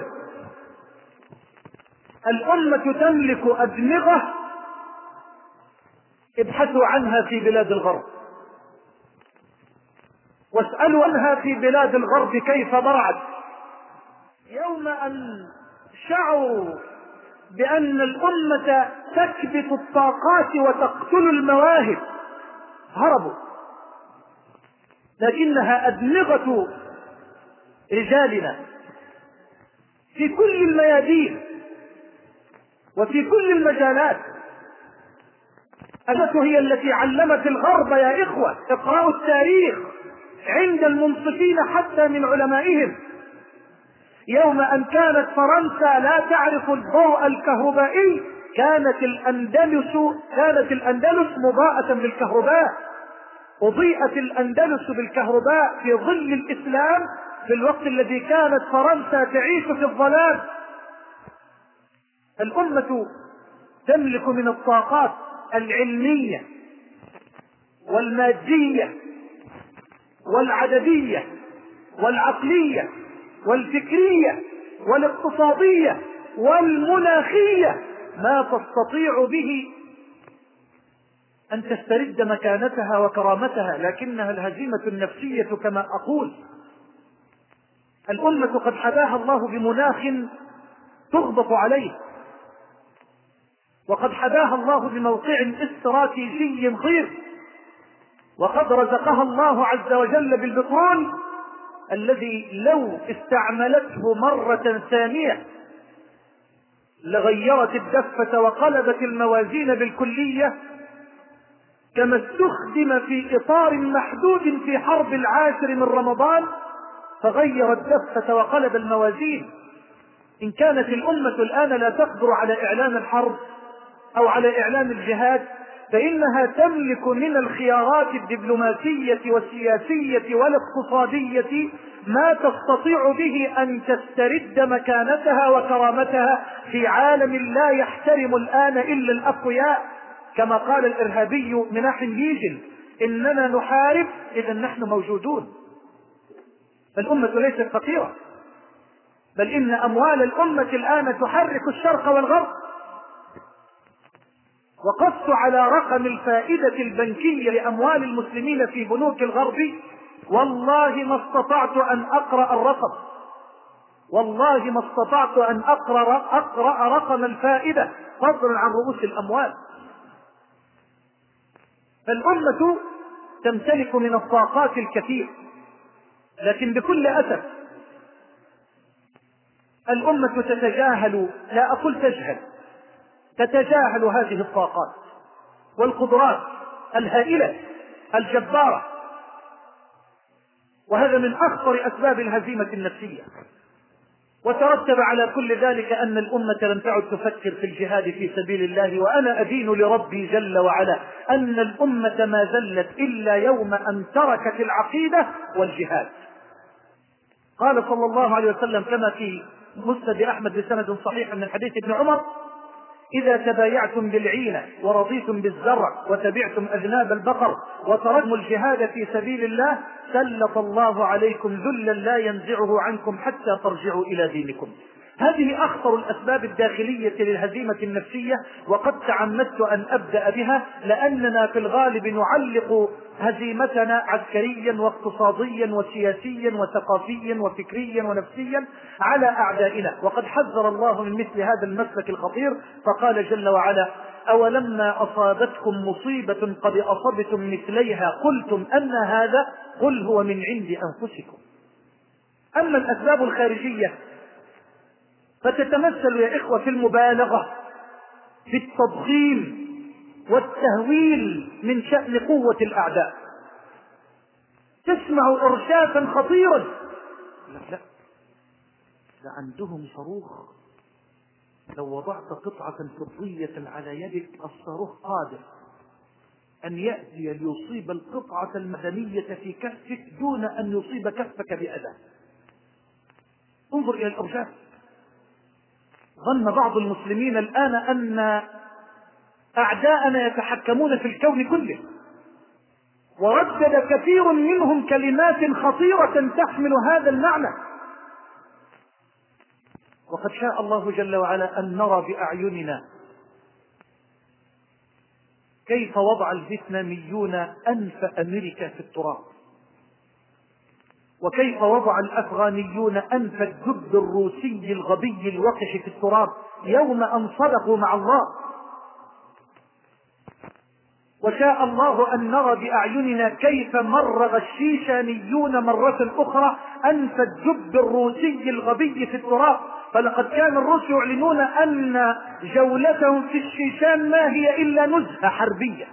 الأمة تملك أدمغة ابحثوا عنها في بلاد الغرب، واسألوا عنها في بلاد الغرب كيف ضرعت يوم أن شعروا بأن الأمة تكبت الطاقات وتقتل المواهب هربوا. لكنها أدمغة رجالنا في كل الميادين وفي كل المجالات. الأمة هي التي علمت الغرب يا إخوة. اقرأوا التاريخ عند المنصفين حتى من علمائهم. يوم أن كانت فرنسا لا تعرف الضوء الكهربائي كانت الأندلس مضاءة بالكهرباء. أضيئت الأندلس بالكهرباء في ظل الإسلام في الوقت الذي كانت فرنسا تعيش في الظلام. الأمة تملك من الطاقات العلمية والمادية والعددية والعقلية والفكرية والاقتصادية والمناخية ما تستطيع به أن تسترد مكانتها وكرامتها، لكنها الهزيمة النفسية كما أقول. الأمة قد حداها الله بمناخ تغبط عليه، وقد حداها الله بموقع استراتيجي خير، وقد رزقها الله عز وجل بالبترول الذي لو استعملته مرة ثانية لغيرت الدفة وقلبت الموازين بالكلية، كما استخدم في إطار محدود في حرب 10 من رمضان فغير الدفة وقلب الموازين. إن كانت الأمة الآن لا تقدر على إعلان الحرب أو على إعلان الجهاد فإنها تملك من الخيارات الدبلوماسية والسياسية والاقتصادية ما تستطيع به أن تسترد مكانتها وكرامتها في عالم لا يحترم الآن إلا الأقوياء. كما قال الإرهابي مناحم ييجل: إننا نحارب إذا نحن موجودون. الأمة ليست فقيرة، بل إن أموال الأمة الآن تحرك الشرق والغرب. وقصت على رقم الفائدة البنكية لأموال المسلمين في بنوك الغرب، والله ما استطعت أن أقرأ الرقم، والله ما استطعت أن أقرأ رقم الفائدة فضلا عن رؤوس الأموال. فالأمة تمتلك من الطاقات الكثير، لكن بكل أسف الأمة تتجاهل، لا أقول تجهل، تتجاهل هذه الطاقات والقدرات الهائلة الجبارة، وهذا من أخطر أسباب الهزيمة النفسية. وترتب على كل ذلك أن الأمة لم تعد تفكر في الجهاد في سبيل الله. وأنا أدين لربي جل وعلا أن الأمة ما زلت إلا يوم أن تركت العقيدة والجهاد. قال صلى الله عليه وسلم كما في مسند أحمد بسند صحيح من حديث ابن عمر: إذا تبايعتم بالعينة ورضيتم بالزرع وتبعتم أذناب البقر وتركتم الجهاد في سبيل الله سلط الله عليكم ذلا لا ينزعه عنكم حتى ترجعوا إلى دينكم. هذه أخطر الأسباب الداخلية للهزيمة النفسية، وقد تعمدت أن أبدأ بها لأننا في الغالب نعلق هزيمتنا عسكريا واقتصاديا وسياسيا وثقافيا وفكريا ونفسيا على أعدائنا. وقد حذر الله من مثل هذا المسلك الخطير فقال جل وعلا: أولما أصابتكم مصيبة قد أصبتم مثليها قلتم أن هذا قل هو من عند أنفسكم. أما الأسباب الخارجية فتتمثل يا إخوة في المبالغة في التضخيم والتهويل من شأن قوة الأعداء. تسمع إرشافا خطيرا: لا عندهم صاروخ لو وضعت قطعة فضية على يدك الصاروخ قادر أن يأتي ليصيب القطعة المدنية في كفك دون أن يصيب كفك بأذى. انظر إلى الإرجاف. ظن بعض المسلمين الآن أن أعداءنا يتحكمون في الكون كله، وردد كثير منهم كلمات خطيرة تحمل هذا المعنى. وقد شاء الله جل وعلا أن نرى بأعيننا كيف وضع الفيتناميون أنف أمريكا في التراب، وكيف وضع الأفغانيون أنف الدب الروسي الغبي الوقح في التراب يوم أن صدقوا مع الله. وشاء الله أن نرى بأعيننا كيف مرغ الشيشانيون مرة أخرى أنف الدب الروسي الغبي في التراب. فلقد كان الروس يعلنون أن جولتهم في الشيشان ما هي إلا نزهة حربية.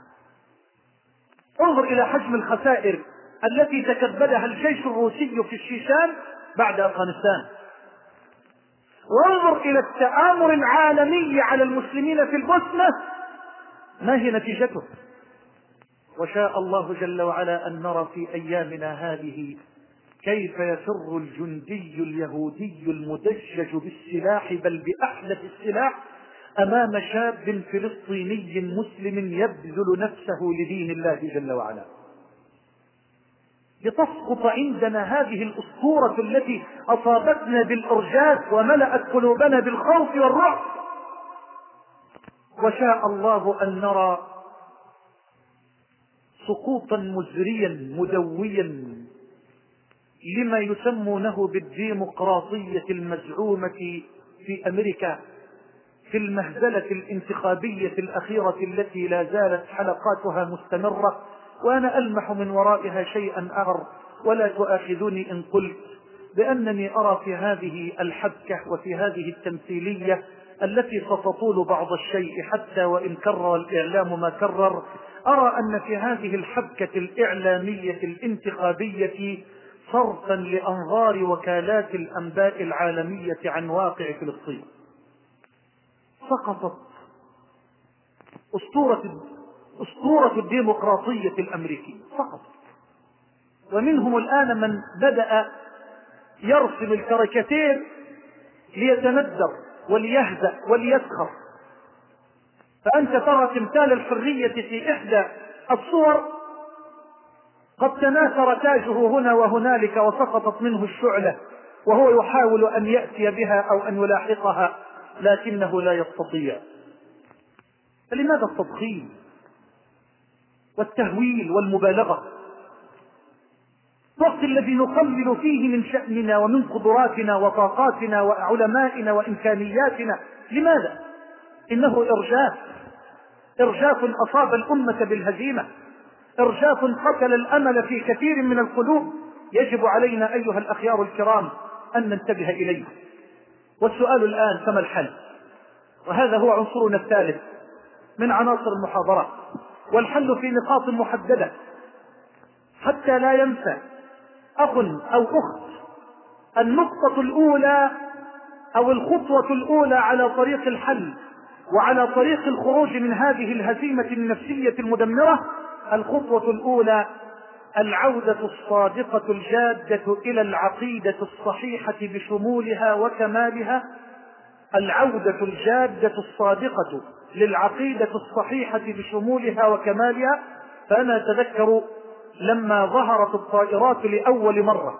انظر إلى حجم الخسائر التي تكبدها الجيش الروسي في الشيشان بعد أفغانستان، وانظر إلى التآمر العالمي على المسلمين في البوسنة ما هي نتيجته. وشاء الله جل وعلا أن نرى في أيامنا هذه كيف يفر الجندي اليهودي المدجج بالسلاح بل بأحدث السلاح أمام شاب فلسطيني مسلم يبذل نفسه لدين الله جل وعلا، لتسقط عندنا هذه الأسطورة التي أصابتنا بالإرجاف وملأت قلوبنا بالخوف والرعب. وشاء الله أن نرى سقوطا مزريا مدويا لما يسمونه بالديمقراطية المزعومة في أمريكا في المهزلة الانتخابية الأخيرة التي لا زالت حلقاتها مستمرة، وأنا ألمح من ورائها شيئا آخر، ولا تؤاخذوني إن قلت بأنني أرى في هذه الحبكة وفي هذه التمثيلية التي ستطول بعض الشيء حتى وإن كرر الإعلام ما كرر، أرى أن في هذه الحبكة الإعلامية الانتخابية صرفا لأنظار وكالات الأنباء العالمية عن واقع فلسطين. سقطت أسطورة الديمقراطية الأمريكية، سقطت. ومنهم الآن من بدأ يرسم الكاريكاتير ليتندر وليهزأ وليسخر. فأنت ترى تمثال الحرية في إحدى الصور قد تناثر تاجه هنا وهنالك وسقطت منه الشعلة، وهو يحاول أن يأتي بها أو أن يلاحقها لكنه لا يستطيع. فلماذا التضخيم والتهويل والمبالغة؟ الوقت الذي نقلل فيه من شأننا ومن قدراتنا وطاقاتنا وعلمائنا وإمكانياتنا، لماذا؟ إنه إرجاف أصاب الأمة بالهزيمة، إرجاف قتل الأمل في كثير من القلوب. يجب علينا أيها الأخيار الكرام أن ننتبه إليه. والسؤال الآن فما الحل؟ وهذا هو عنصرنا الثالث من عناصر المحاضرة، والحل في نقاط محددة حتى لا ينسى أخ أو أخت النقطة الأولى أو الخطوة الأولى على طريق الحل وعلى طريق الخروج من هذه الهزيمة النفسية المدمرة. الخطوة الأولى العودة الصادقة الجادة إلى العقيدة الصحيحة بشمولها وكمالها، العودة الجادة الصادقة للعقيدة الصحيحة بشمولها وكمالها. فأنا أتذكر لما ظهرت الطائرات لأول مرة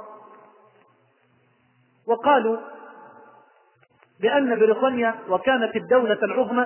وقالوا بأن بريطانيا وكانت الدولة العظمى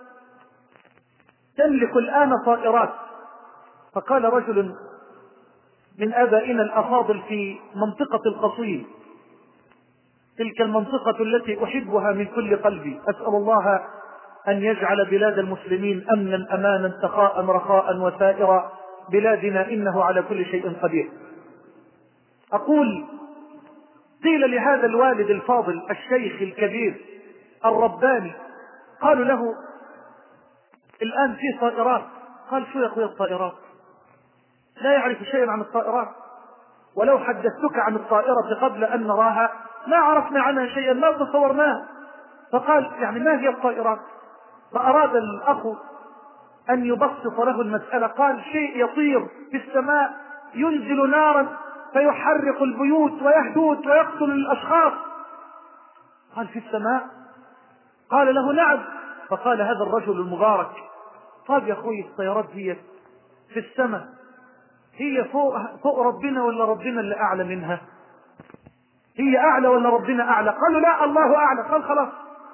تملك الآن طائرات، فقال رجل من آبائنا الأفاضل في منطقة القصيم، تلك المنطقة التي أحبها من كل قلبي، أسأل الله أن يجعل بلاد المسلمين أمنا أمانا سخاء رخاء وسائر بلادنا إنه على كل شيء قدير. أقول قيل لهذا الوالد الفاضل الشيخ الكبير الرباني، قالوا له الآن في طائرات. قال شو يا أخوي الطائرات؟ لا يعرف شيئا عن الطائرات، ولو حدثتك عن الطائرة قبل أن نراها ما عرفنا عنها شيئا، ما تصورناها. فقال يعني ما هي الطائرات؟ فأراد الأخ أن يبسط له المسألة، قال شيء يطير في السماء ينزل نارا فيحرق البيوت ويحدود ويقتل الأشخاص. قال في السماء؟ قال له نعم. فقال هذا الرجل المبارك طيب يا أخوي الطيارات هي في السماء هي فوق ربنا ولا ربنا اللي أعلى منها؟ هي أعلى ولا ربنا أعلى؟ قالوا لا الله أعلى. قال خلاص.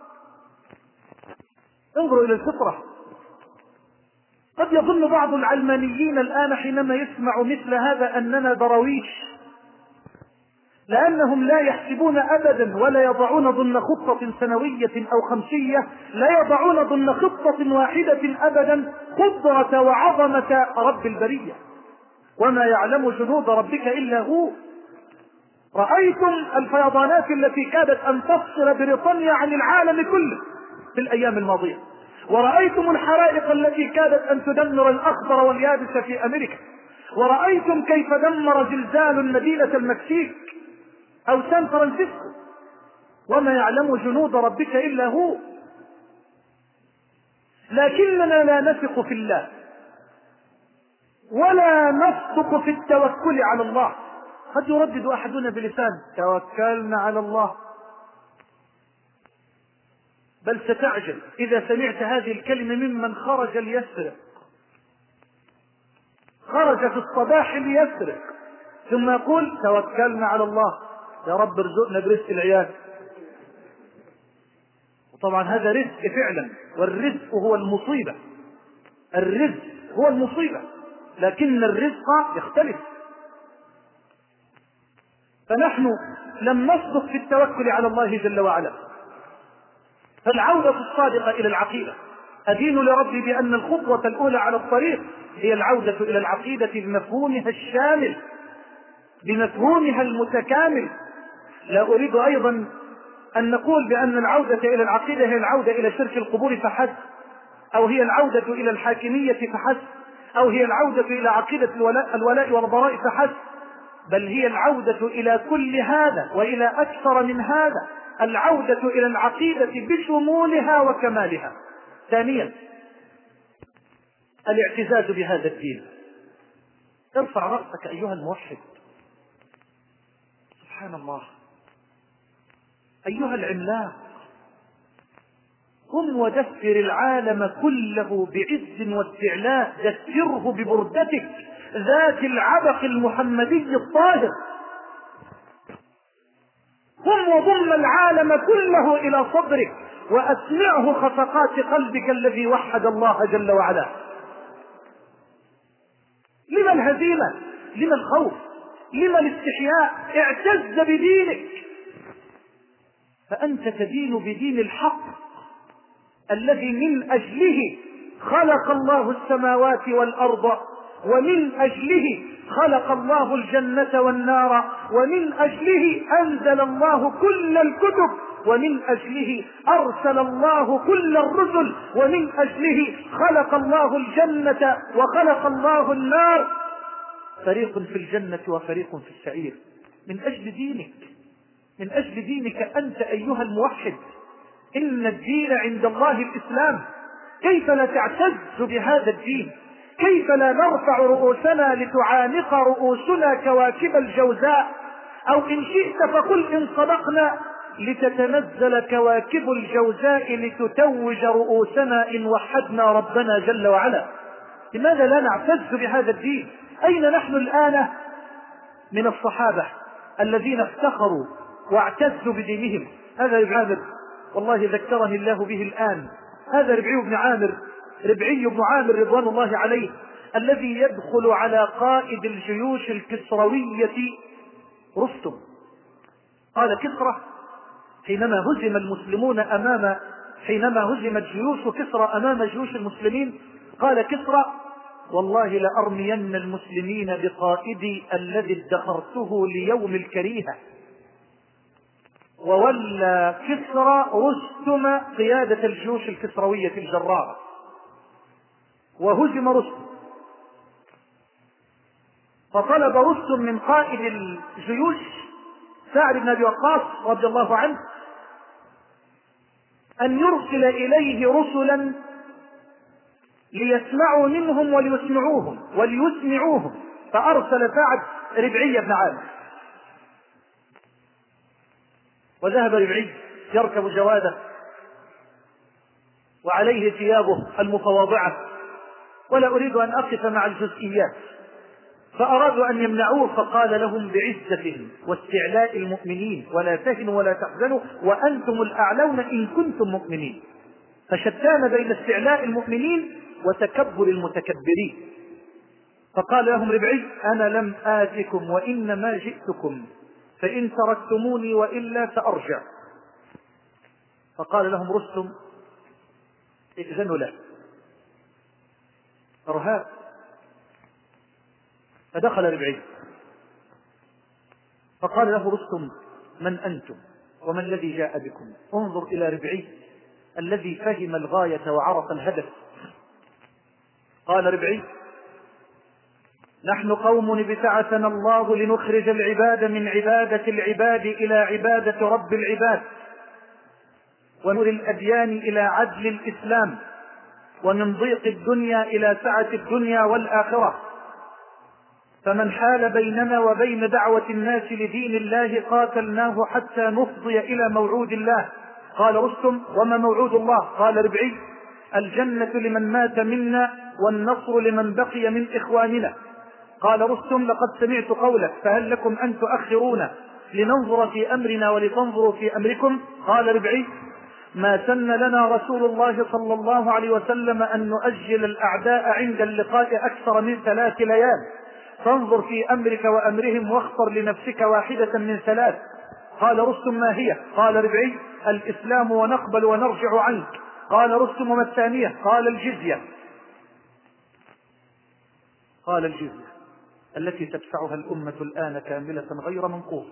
انظروا إلى الفطرة. قد يظن بعض العلمانيين الآن حينما يسمع مثل هذا أننا درويش، لأنهم لا يحسبون أبدا ولا يضعون ضمن خطة سنوية أو خمسية، لا يضعون ضمن خطة واحدة أبدا قدرة وعظمة رب البرية. وما يعلم جنود ربك إلا هو. رأيتم الفيضانات التي كادت أن تفصل بريطانيا عن العالم كله في الأيام الماضية، ورأيتم الحرائق التي كادت أن تدمر الأخضر واليابس في أمريكا، ورأيتم كيف دمر زلزال مدينة المكسيك أو سان فرانسيسكو. وما يعلم جنود ربك إلا هو. لكننا لا نثق في الله ولا نصدق في التوكل على الله. قد يردد أحدنا بلسان توكلنا على الله، بل ستعجب إذا سمعت هذه الكلمة ممن خرج ليسرق، خرج في الصباح ليسرق، ثم يقول توكلنا على الله يا رب ارزقنا برزق العيال. وطبعا هذا رزق فعلا، والرزق هو المصيبة. الرزق هو المصيبة، لكن الرزق يختلف. فنحن لم نصدق في التوكل على الله جل وعلا. فالعودة الصادقة إلى العقيدة، أدين لربي بأن الخطوة الأولى على الطريق هي العودة إلى العقيدة بمفهومها الشامل، بمفهومها المتكامل. لا أريد أيضا أن نقول بأن العودة إلى العقيدة هي العودة إلى شرك القبور فحسب، أو هي العودة إلى الحاكمية فحسب، أو هي العودة إلى عقيدة الولاء والبراء فحسب، بل هي العودة إلى كل هذا وإلى أكثر من هذا، العودة إلى العقيدة بشمولها وكمالها. ثانيا الاعتزاز بهذا الدين. ارفع رأسك أيها الموحد. سبحان الله، أيها العملاق، قم ودثر العالم كله بعز واستعلاء، دثره ببردتك ذات العبق المحمدي الطاهر. قم وضم العالم كله إلى صدرك وأسمعه خفقات قلبك الذي وحد الله جل وعلا. لما الهزيمة؟ لما الخوف؟ لما الاستحياء؟ اعتز بدينك، فأنت تدين بدين الحق الذي من أجله خلق الله السماوات والأرض، ومن أجله خلق الله الجنة والنار، ومن أجله أنزل الله كل الكتب، ومن أجله أرسل الله كل الرسل، ومن أجله خلق الله الجنة وخلق الله النار. فريق في الجنة وفريق في السعير، من أجل دينك، من أجل دينك أنت أيها الموحد. إن الدين عند الله الإسلام. كيف لا تعتز بهذا الدين؟ كيف لا نرفع رؤوسنا لتعانق رؤوسنا كواكب الجوزاء؟ أو إن شئت فقل إن صدقنا لتتنزل كواكب الجوزاء لتتوج رؤوسنا إن وحدنا ربنا جل وعلا. لماذا لا نعتز بهذا الدين؟ أين نحن الآن من الصحابة الذين افتخروا واعتزوا بدينهم؟ هذا ابن عامر، والله ذكرني الله به الآن، هذا ربعي بن عامر رضوان الله عليه، الذي يدخل على قائد الجيوش الكسروية رستم. قال كسرى حينما هزمت جيوش كسرى أمام جيوش المسلمين، قال كسرى والله لأرمين المسلمين بقائدي الذي ادخرته ليوم الكريهة. وولى كسرى رستم قيادة الجيوش الكسروية الجرارة، وهزم رستم. فطلب رستم من قائد الجيوش سعد بن أبي وقاص رضي الله عنه أن يرسل إليه رسلا ليسمعوا منهم وليسمعوهم. فأرسل سعد ربعي بن عامر، وذهب ربعي يركب جواده وعليه ثيابه المتواضعة، ولا أريد أن أقف مع الجزئيات. فأرادوا أن يمنعوه، فقال لهم بعزتهم واستعلاء المؤمنين: ولا تهنوا ولا تحزنوا وأنتم الأعلون إن كنتم مؤمنين. فشتان بين استعلاء المؤمنين وتكبر المتكبرين. فقال لهم ربعي: أنا لم آتكم وإنما جئتكم، فإن تركتموني وإلا سأرجع. فقال لهم رستم: ائذنوا له، إرهاب. فدخل ربعي فقال له رستم: من أنتم وما الذي جاء بكم؟ انظر إلى ربعي الذي فهم الغاية وعرف الهدف. قال ربعي: نحن قوم ابتعثنا الله لنخرج العباد من عبادة العباد إلى عبادة رب العباد، ونور الأديان إلى عدل الإسلام، ومن ضيق الدنيا إلى سعة الدنيا والآخرة. فمن حال بيننا وبين دعوة الناس لدين الله قاتلناه حتى نفضي إلى موعود الله. قال رستم: وما موعود الله؟ قال ربعي: الجنة لمن مات منا والنصر لمن بقي من إخواننا. قال رستم: لقد سمعت قولك، فهل لكم أن تؤخرون لننظر في أمرنا ولتنظروا في أمركم؟ قال ربعي: ما سن لنا رسول الله صلى الله عليه وسلم أن نؤجل الأعداء عند اللقاء أكثر من 3 ليال، فانظر في أمرك وأمرهم واختر لنفسك واحدة من 3. قال رستم: ما هي؟ قال ربعي: الإسلام ونقبل ونرجع عنك. قال رستم: وما الثانية؟ قال الجزية. قال الجزية التي تدفعها الأمة الآن كاملة غير منقوص.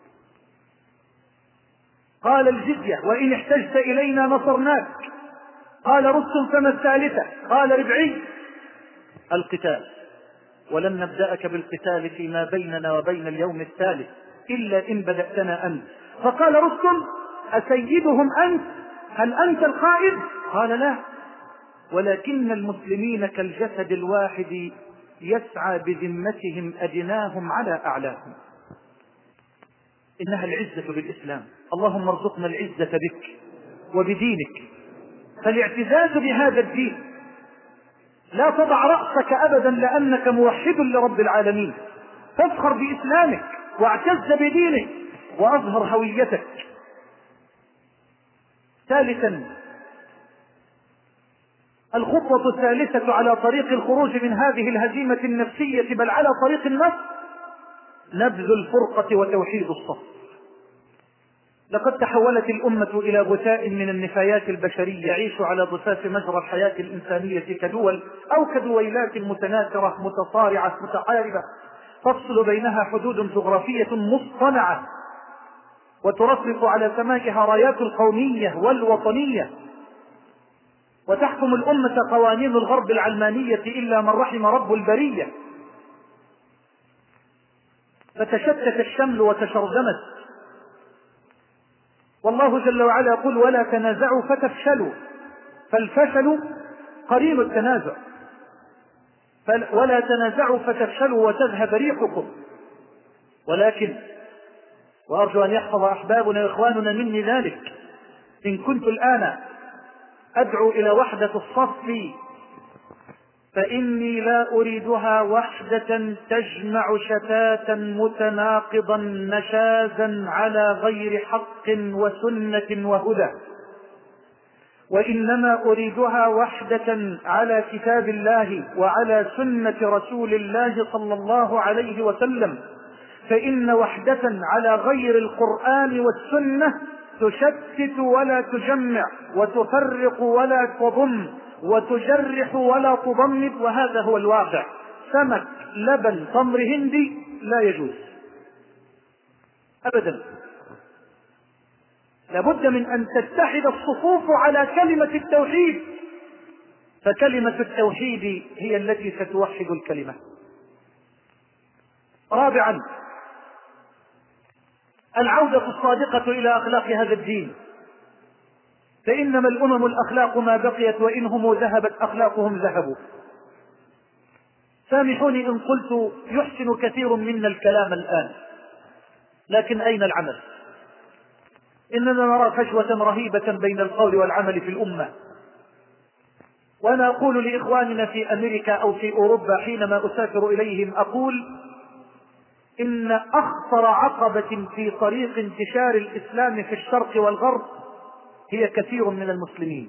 قال الجزية وإن احتجت إلينا نصرناك. قال رستم: فما الثالثة؟ قال ربعي: القتال، ولن نبدأك بالقتال فيما بيننا وبين اليوم الثالث إلا إن بدأتنا أنت. فقال رستم: أسيدهم أنت؟ هل أنت القائد؟ قال: لا، ولكن المسلمين كالجسد الواحد يسعى بذمتهم أدناهم على أعلاهم. إنها العزة بالإسلام، اللهم ارزقنا العزة بك وبدينك. فالاعتزاز بهذا الدين، لا تضع رأسك أبدا لأنك موحد لرب العالمين، فافخر بإسلامك واعتز بدينك وأظهر هويتك. ثالثا، الخطوة الثالثة على طريق الخروج من هذه الهزيمة النفسية بل على طريق النصر، نبذ الفرقة وتوحيد الصف. لقد تحولت الأمة إلى غثاء من النفايات البشرية يعيش على ضفاف مجرى الحياة الإنسانية كدول أو كدويلات متناثرة متصارعة متحاربة، تفصل بينها حدود جغرافية مصطنعة، وترفرف على سماكها رايات القومية والوطنية، وتحكم الأمة قوانين الغرب العلمانية إلا من رحم رب البرية، فتشتت الشمل وتشرذمت. والله جل وعلا يقول: ولا تنازعوا فتفشلوا، فالفشل قرين التنازع. ولا تنازعوا فتفشلوا وتذهب ريحكم. ولكن، وأرجو أن يحفظ أحبابنا وإخواننا مني ذلك، إن كنت الآن أدعو إلى وحدة الصف فإني لا أريدها وحدة تجمع شتاتا متناقضا نشازا على غير حق وسنة وهدى، وإنما أريدها وحدة على كتاب الله وعلى سنة رسول الله صلى الله عليه وسلم. فإن وحدة على غير القرآن والسنة تشتت ولا تجمع، وتفرق ولا تضم، وتجرح ولا تضمد، وهذا هو الواقع. سمك، لبن، تمر هندي لا يجوز أبدا. لابد من أن تتحد الصفوف على كلمة التوحيد، فكلمة التوحيد هي التي ستوحد الكلمة. رابعا، العودة الصادقة إلى أخلاق هذا الدين. فإنما الأمم الأخلاق ما بقيت، وإن هم ذهبت أخلاقهم ذهبوا. سامحوني إن قلت يحسن كثير منا الكلام الآن، لكن أين العمل؟ إننا نرى فجوة رهيبة بين القول والعمل في الأمة. وأنا أقول لإخواننا في أمريكا أو في أوروبا حينما أسافر إليهم، أقول إن أخطر عقبة في طريق انتشار الإسلام في الشرق والغرب هي كثير من المسلمين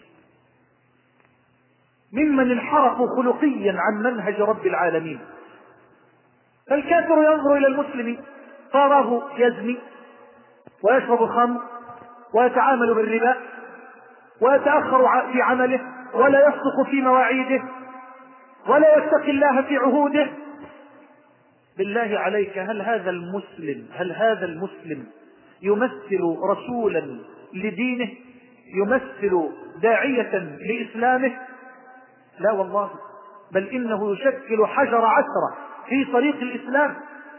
ممن انحرفوا خلقيا عن منهج رب العالمين. فالكافر ينظر إلى المسلم تراه يزني ويشرب الخمر ويتعامل بالربا ويتأخر في عمله ولا يصدق في مواعيده ولا يتقي الله في عهوده. بالله عليك، هل هذا المسلم يمثل رسولا لدينه؟ يمثل داعية لإسلامه؟ لا والله، بل إنه يشكل حجر عثرة في طريق الإسلام.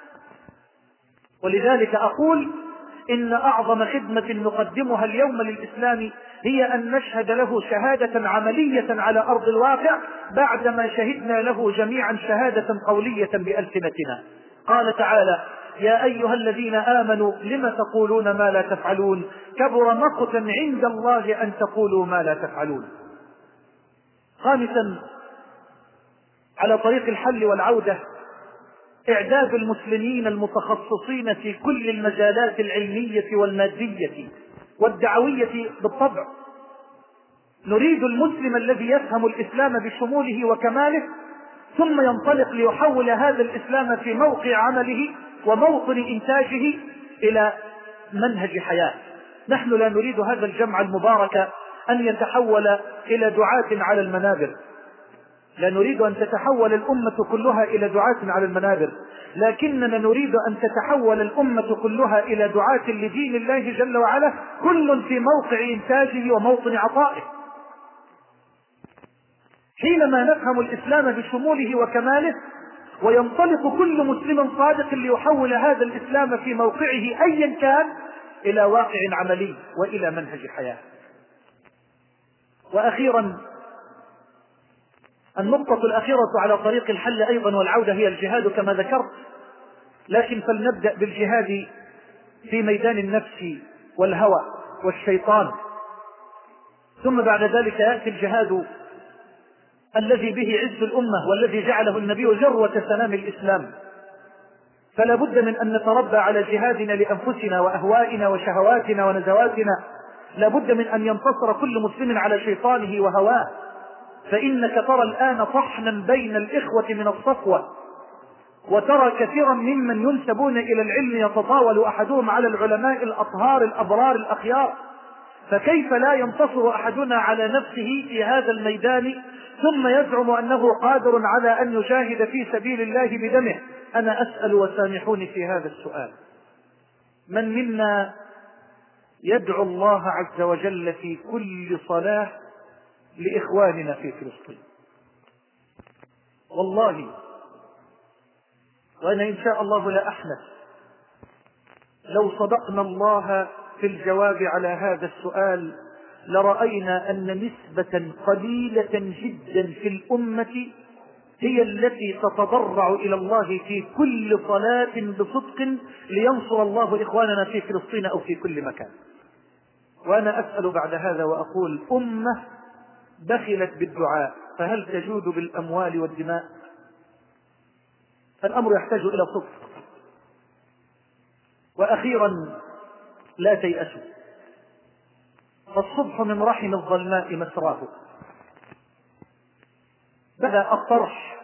ولذلك أقول إن أعظم خدمة نقدمها اليوم للإسلام هي أن نشهد له شهادة عملية على أرض الواقع بعدما شهدنا له جميعا شهادة قولية بألسنتنا. قال تعالى: يا أيها الذين آمنوا لم تقولون ما لا تفعلون، كبر مقتا عند الله أن تقولوا ما لا تفعلون. خامسا، على طريق الحل والعودة، إعداد المسلمين المتخصصين في كل المجالات العلمية والمادية والدعوية بالطبع. نريد المسلم الذي يفهم الإسلام بشموله وكماله ثم ينطلق ليحول هذا الإسلام في موقع عمله وموطن إنتاجه إلى منهج حياة. نحن لا نريد هذا الجمع المبارك أن يتحول إلى دعاة على المنابر، لا نريد أن تتحول الأمة كلها إلى دعاة على المنابر، لكننا نريد أن تتحول الأمة كلها إلى دعاة لدين الله جل وعلا، كل في موقع إنتاجه وموطن عطائه. حينما نفهم الإسلام بشموله وكماله وينطلق كل مسلم صادق ليحول هذا الإسلام في موقعه أيا كان إلى واقع عملي وإلى منهج حياة. وأخيرا، النقطة الأخيرة على طريق الحل أيضا والعودة هي الجهاد كما ذكرت، لكن فلنبدأ بالجهاد في ميدان النفس والهوى والشيطان، ثم بعد ذلك يأتي الجهاد الذي به عز الأمة والذي جعله النبي ذروة سنام الإسلام. فلا بد من أن نتربى على جهادنا لأنفسنا وأهوائنا وشهواتنا ونزواتنا. لا بد من أن ينتصر كل مسلم على شيطانه وهواه، فإنك ترى الآن طحنا بين الإخوة من الصفوة، وترى كثيرا ممن ينسبون إلى العلم يتطاول أحدهم على العلماء الأطهار الأبرار الأخيار. فكيف لا ينتصر أحدنا على نفسه في هذا الميدان ثم يزعم أنه قادر على أن يجاهد في سبيل الله بدمه؟ أنا أسأل وسامحوني في هذا السؤال: من منا يدعو الله عز وجل في كل صلاة لإخواننا في فلسطين؟ والله وأنا إن شاء الله لا أحنث لو صدقنا الله في الجواب على هذا السؤال لرأينا أن نسبة قليلة جدا في الأمة هي التي تتضرع إلى الله في كل صلاة بصدق لينصر الله إخواننا في فلسطين أو في كل مكان. وأنا أسأل بعد هذا وأقول: أمة بخلت بالدعاء فهل تجود بالأموال والدماء؟ الأمر يحتاج إلى صدق. وأخيرا، لا تيأسوا، فالصبح من رحم الظلماء مسراه. بدأ الطرح.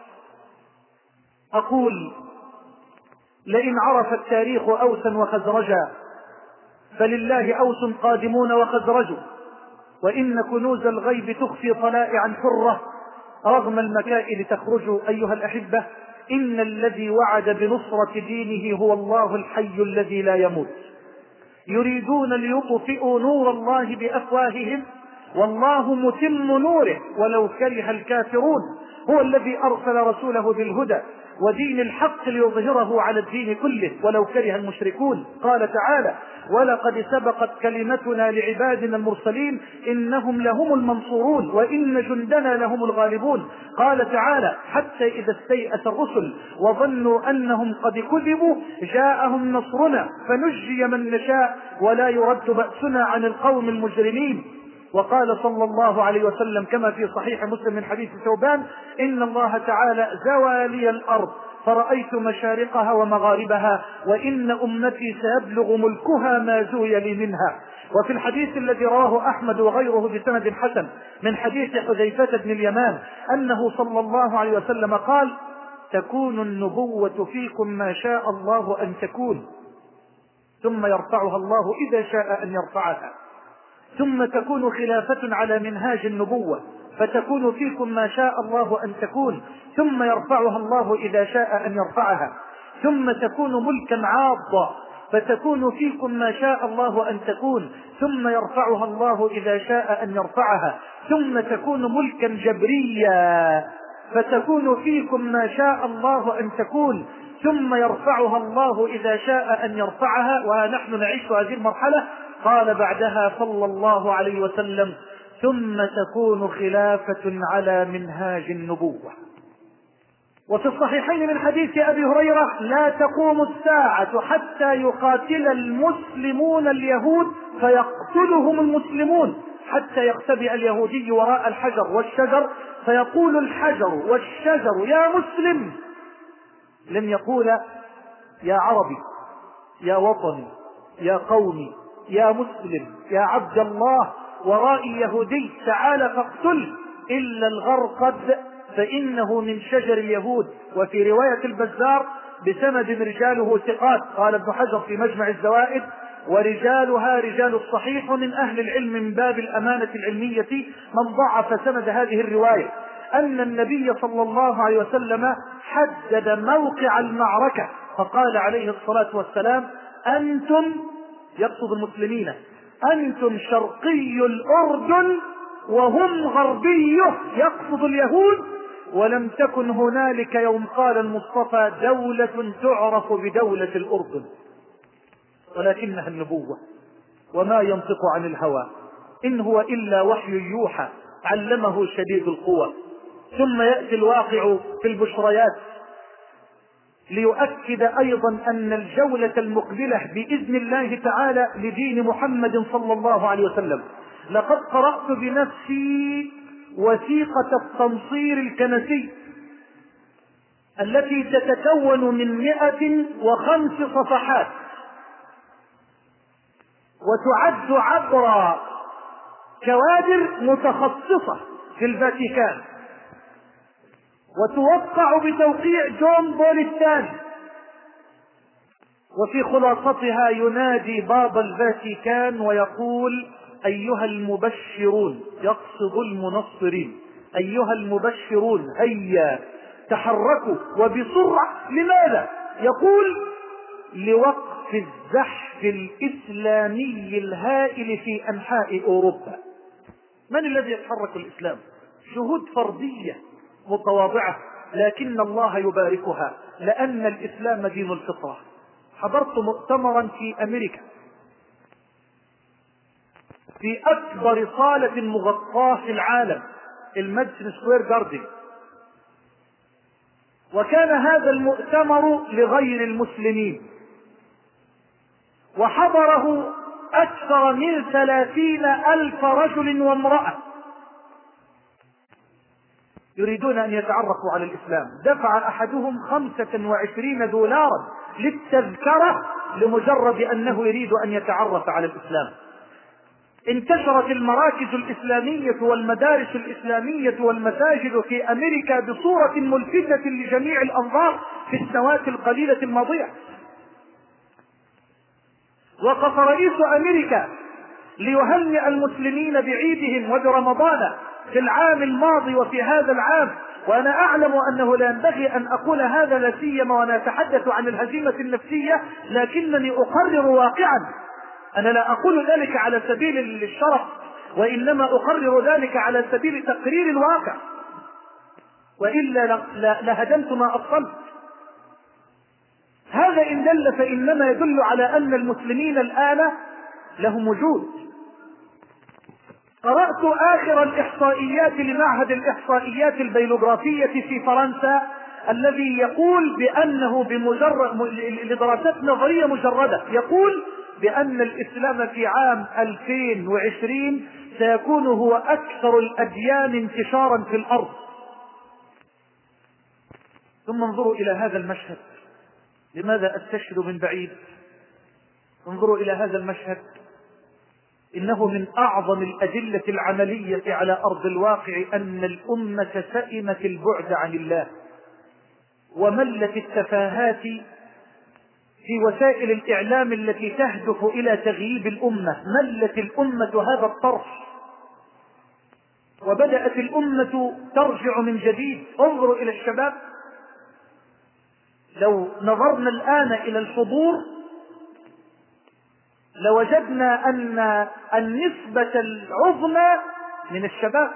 أقول: لئن عرف التاريخ أوسا وخزرجا فلله أوس قادمون وخزرج، وإن كنوز الغيب تخفي طلائعا حرة رغم المكائد تخرج. أيها الأحبة، إن الذي وعد بنصرة دينه هو الله الحي الذي لا يموت. يريدون ليطفئوا نور الله بأفواههم والله متم نوره ولو كره الكافرون. هو الذي أرسل رسوله بالهدى ودين الحق ليظهره على الدين كله ولو كره المشركون. قال تعالى: ولقد سبقت كلمتنا لعبادنا المرسلين إنهم لهم المنصورون وإن جندنا لهم الغالبون. قال تعالى: حتى إذا استيأس الرسل وظنوا أنهم قد كذبوا جاءهم نصرنا فنجي من نشاء ولا يرد بأسنا عن القوم المجرمين. وقال صلى الله عليه وسلم كما في صحيح مسلم من حديث ثوبان: إن الله تعالى زوى لي الأرض فرأيت مشارقها ومغاربها وإن أمتي سيبلغ ملكها ما زوي لي منها. وفي الحديث الذي رواه أحمد وغيره بسند حسن من حديث حذيفة بن اليمان أنه صلى الله عليه وسلم قال: تكون النبوة فيكم ما شاء الله أن تكون ثم يرفعها الله إذا شاء أن يرفعها، ثم تكون خلافة على منهاج النبوة فتكون فيكم ما شاء الله أن تكون ثم يرفعها الله إذا شاء أن يرفعها، ثم تكون ملكا عاضا فتكون فيكم ما شاء الله أن تكون ثم يرفعها الله إذا شاء أن يرفعها، ثم تكون ملكا جبريا فتكون فيكم ما شاء الله أن تكون ثم يرفعها الله إذا شاء أن يرفعها. ونحن نعيش هذه المرحلة. قال بعدها صلى الله عليه وسلم: ثم تكون خلافة على منهاج النبوة. وفي الصحيحين من حديث أبي هريرة: لا تقوم الساعة حتى يقاتل المسلمون اليهود فيقتلهم المسلمون حتى يختبئ اليهودي وراء الحجر والشجر فيقول الحجر والشجر: يا مسلم. لم يقول يا عربي، يا وطني، يا قومي، يا مسلم، يا عبد الله، ورائي يهودي تعال فاقتل، إلا الغرقد فإنه من شجر اليهود. وفي رواية البزار بسند رجاله ثقات. قال ابن حجر في مجمع الزوائد: ورجالها رجال الصحيح من أهل العلم من باب الأمانة العلمية من ضعف سند هذه الرواية. أن النبي صلى الله عليه وسلم حدد موقع المعركة فقال عليه الصلاة والسلام: أنتم، يقصد المسلمين، أنتم شرقي الأردن وهم غربيه، يقصد اليهود. ولم تكن هنالك يوم قال المصطفى دولة تعرف بدولة الأردن ولكنها النبوة وما ينطق عن الهوى إن هو إلا وحي يوحى علمه شديد القوى. ثم يأتي الواقع في البشريات ليؤكد أيضا أن الجولة المقبلة بإذن الله تعالى لدين محمد صلى الله عليه وسلم. لقد قرأت بنفسي وثيقة التنصير الكنسي التي تتكون من 105 صفحات وتعد عبر كوادر متخصصة في الفاتيكان وتوقع بتوقيع جون بول الثاني. وفي خلاصتها ينادي بابا الفاتيكان ويقول: أيها المبشرون، يقصد المنصرين، أيها المبشرون هيا تحركوا وبسرعة. لماذا؟ يقول: لوقف الزحف الإسلامي الهائل في أنحاء أوروبا. من الذي يتحرك الإسلام؟ شهود فردية متواضعة لكن الله يباركها لأن الإسلام دين الفطرة. حضرت مؤتمرا في أمريكا في أكبر صالة مغطاة في العالم، الماديسون سكوير جاردن، وكان هذا المؤتمر لغير المسلمين وحضره أكثر من 30,000 رجل وامرأة يريدون أن يتعرفوا على الإسلام. دفع أحدهم $25 للتذكرة لمجرد أنه يريد أن يتعرف على الإسلام. انتشرت المراكز الإسلامية والمدارس الإسلامية والمساجد في أمريكا بصورة ملفتة لجميع الأنظار في السنوات القليلة الماضية. وقف رئيس أمريكا ليهنئ المسلمين بعيدهم وبرمضان في العام الماضي وفي هذا العام. وأنا أعلم أنه لا ينبغي أن أقول هذا لا سيما وأنا أتحدث عن الهزيمة النفسية، لكنني أقرر واقعا. أنا لا أقول ذلك على سبيل الشرف وإنما أقرر ذلك على سبيل تقرير الواقع. وإلا لهدمت ما أبطلت. هذا إن دل فإنما يدل على أن المسلمين الآن لهم وجود. قرأت آخر الإحصائيات لمعهد الإحصائيات البيلوغرافية في فرنسا الذي يقول بأنه لدراسات نظرية مجردة يقول بأن الإسلام في عام 2020 سيكون هو أكثر الأديان انتشارا في الأرض. ثم انظروا إلى هذا المشهد. لماذا أستشهد من بعيد؟ انظروا إلى هذا المشهد، إنه من أعظم الأدلة العملية على أرض الواقع أن الأمة سئمت البعد عن الله وملت التفاهات في وسائل الإعلام التي تهدف إلى تغييب الأمة. ملت الأمة هذا الطرح وبدأت الأمة ترجع من جديد. انظروا إلى الشباب، لو نظرنا الآن إلى الحضور لوجدنا أن النسبة العظمى من الشباب.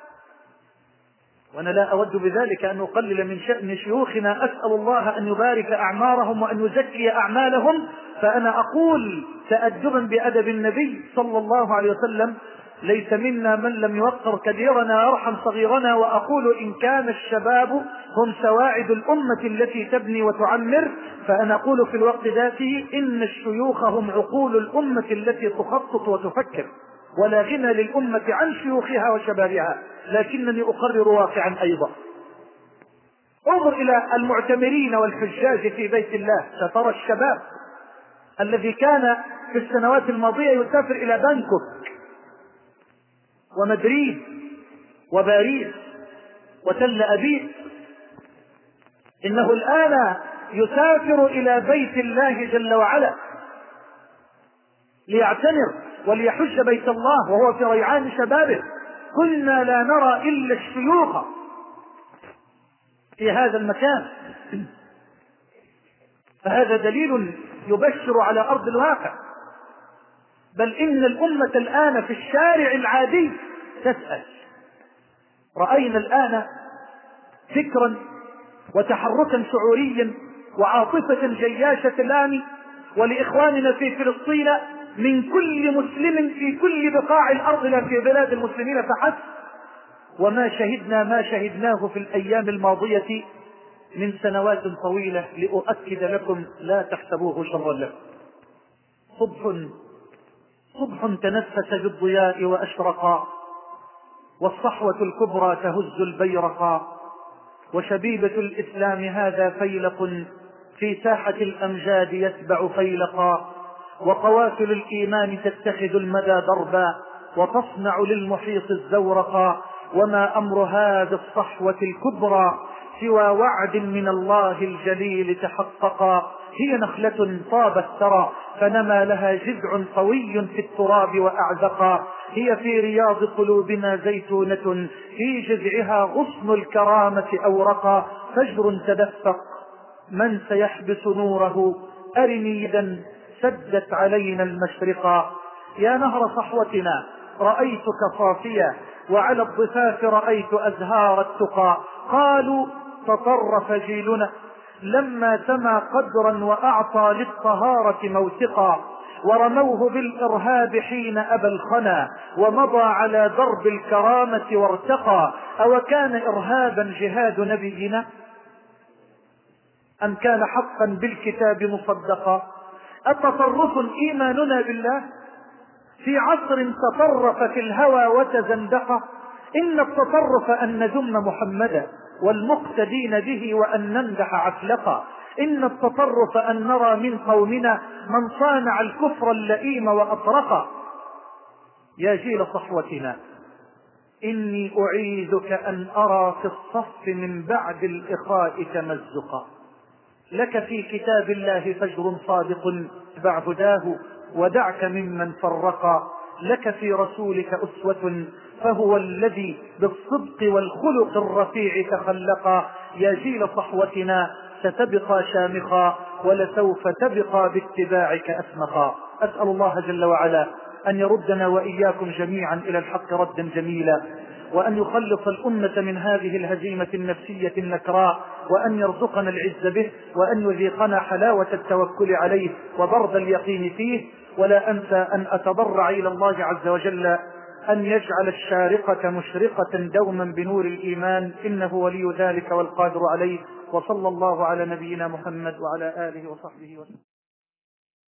وأنا لا أود بذلك أن أقلل من شأن شيوخنا، أسأل الله أن يبارك أعمارهم وأن يزكي أعمالهم. فأنا أقول تأدبا بأدب النبي صلى الله عليه وسلم: ليس منا من لم يوقر كبيرنا ويرحم صغيرنا. وأقول إن كان الشباب هم سواعد الأمة التي تبني وتعمر، فأنا أقول في الوقت ذاته إن الشيوخ هم عقول الأمة التي تخطط وتفكر، ولا غنى للأمة عن شيوخها وشبابها. لكنني أقرر واقعا أيضا. انظر إلى المعتمرين والحجاج في بيت الله، سترى الشباب الذي كان في السنوات الماضية يسافر إلى بانكوك ومدريد وباريس وتل أبيب، إنه الآن يسافر إلى بيت الله جل وعلا ليعتمر وليحج بيت الله وهو في ريعان شبابه. كنا لا نرى إلا الشيوخ في هذا المكان. فهذا دليل يبشر على أرض الواقع. بل إن الأمة الآن في الشارع العادي تسأل. رأينا الآن فكرا وتحركا شعوريا وعاطفة جياشة الآن ولإخواننا في فلسطين من كل مسلم في كل بقاع الأرض، لا في بلاد المسلمين فحسب. وما شهدنا ما شهدناه في الأيام الماضية من سنوات طويلة. لأؤكد لكم لا تحسبوه شرا لكم. صبح تنفس بالضياء وأشرقا، والصحوة الكبرى تهز البيرقا، وشبيبة الإسلام هذا فيلق في ساحة الأمجاد يتبع فيلقا، وقوافل الإيمان تتخذ المدى دربا وتصنع للمحيط الزورقا. وما أمر هذه الصحوة الكبرى سوى وعد من الله الجليل تحققا. هي نخلة طابت ثرى فنما لها جذع قوي في التراب وأعزقا. هي في رياض قلوبنا زيتونة في جذعها غصن الكرامة أورقا. فجر تدفق من سيحبس نوره، أرني يدا سدت علينا المشرقا. يا نهر صحوتنا رأيتك صافيا، وعلى الضفاف رأيت أزهار التقى. قالوا تطرف جيلنا لما سمى قدرا وأعطى للطهارة موثقا، ورموه بالإرهاب حين أبى الخنا ومضى على درب الكرامة وارتقى. أو كان إرهابا جهاد نبينا أم كان حقا بالكتاب مصدقا؟ أتطرف إيماننا بالله في عصر تطرف في الهوى وتزندق؟ إن التطرف أن نذم محمدا والمقتدين به وأن نمدح عفلقا. إن التطرف أن نرى من قومنا من صانع الكفر اللئيم وأطرقا. يا جيل صحوتنا إني أعيذك أن أرى في الصف من بعد الإخاء تمزقا. لك في كتاب الله فجر صادق اتبع هداه ودعك ممن فرقا. لك في رسولك أسوة فهو الذي بالصدق والخلق الرفيع تخلقا. يا جيل صحوتنا ستبقى شامخا ولسوف تبقى باتباعك أسمقا. أسأل الله جل وعلا أن يردنا وإياكم جميعا إلى الحق ردا جميلا، وأن يخلص الأمة من هذه الهزيمة النفسية النكراء، وأن يرزقنا العز به، وأن يذيقنا حلاوة التوكل عليه وبرد اليقين فيه. ولا أنسى أن أتضرع إلى الله عز وجل أن يجعل الشارقة مشرقة دوما بنور الإيمان، إنه ولي ذلك والقادر عليه. وصلى الله على نبينا محمد وعلى آله وصحبه وسلم.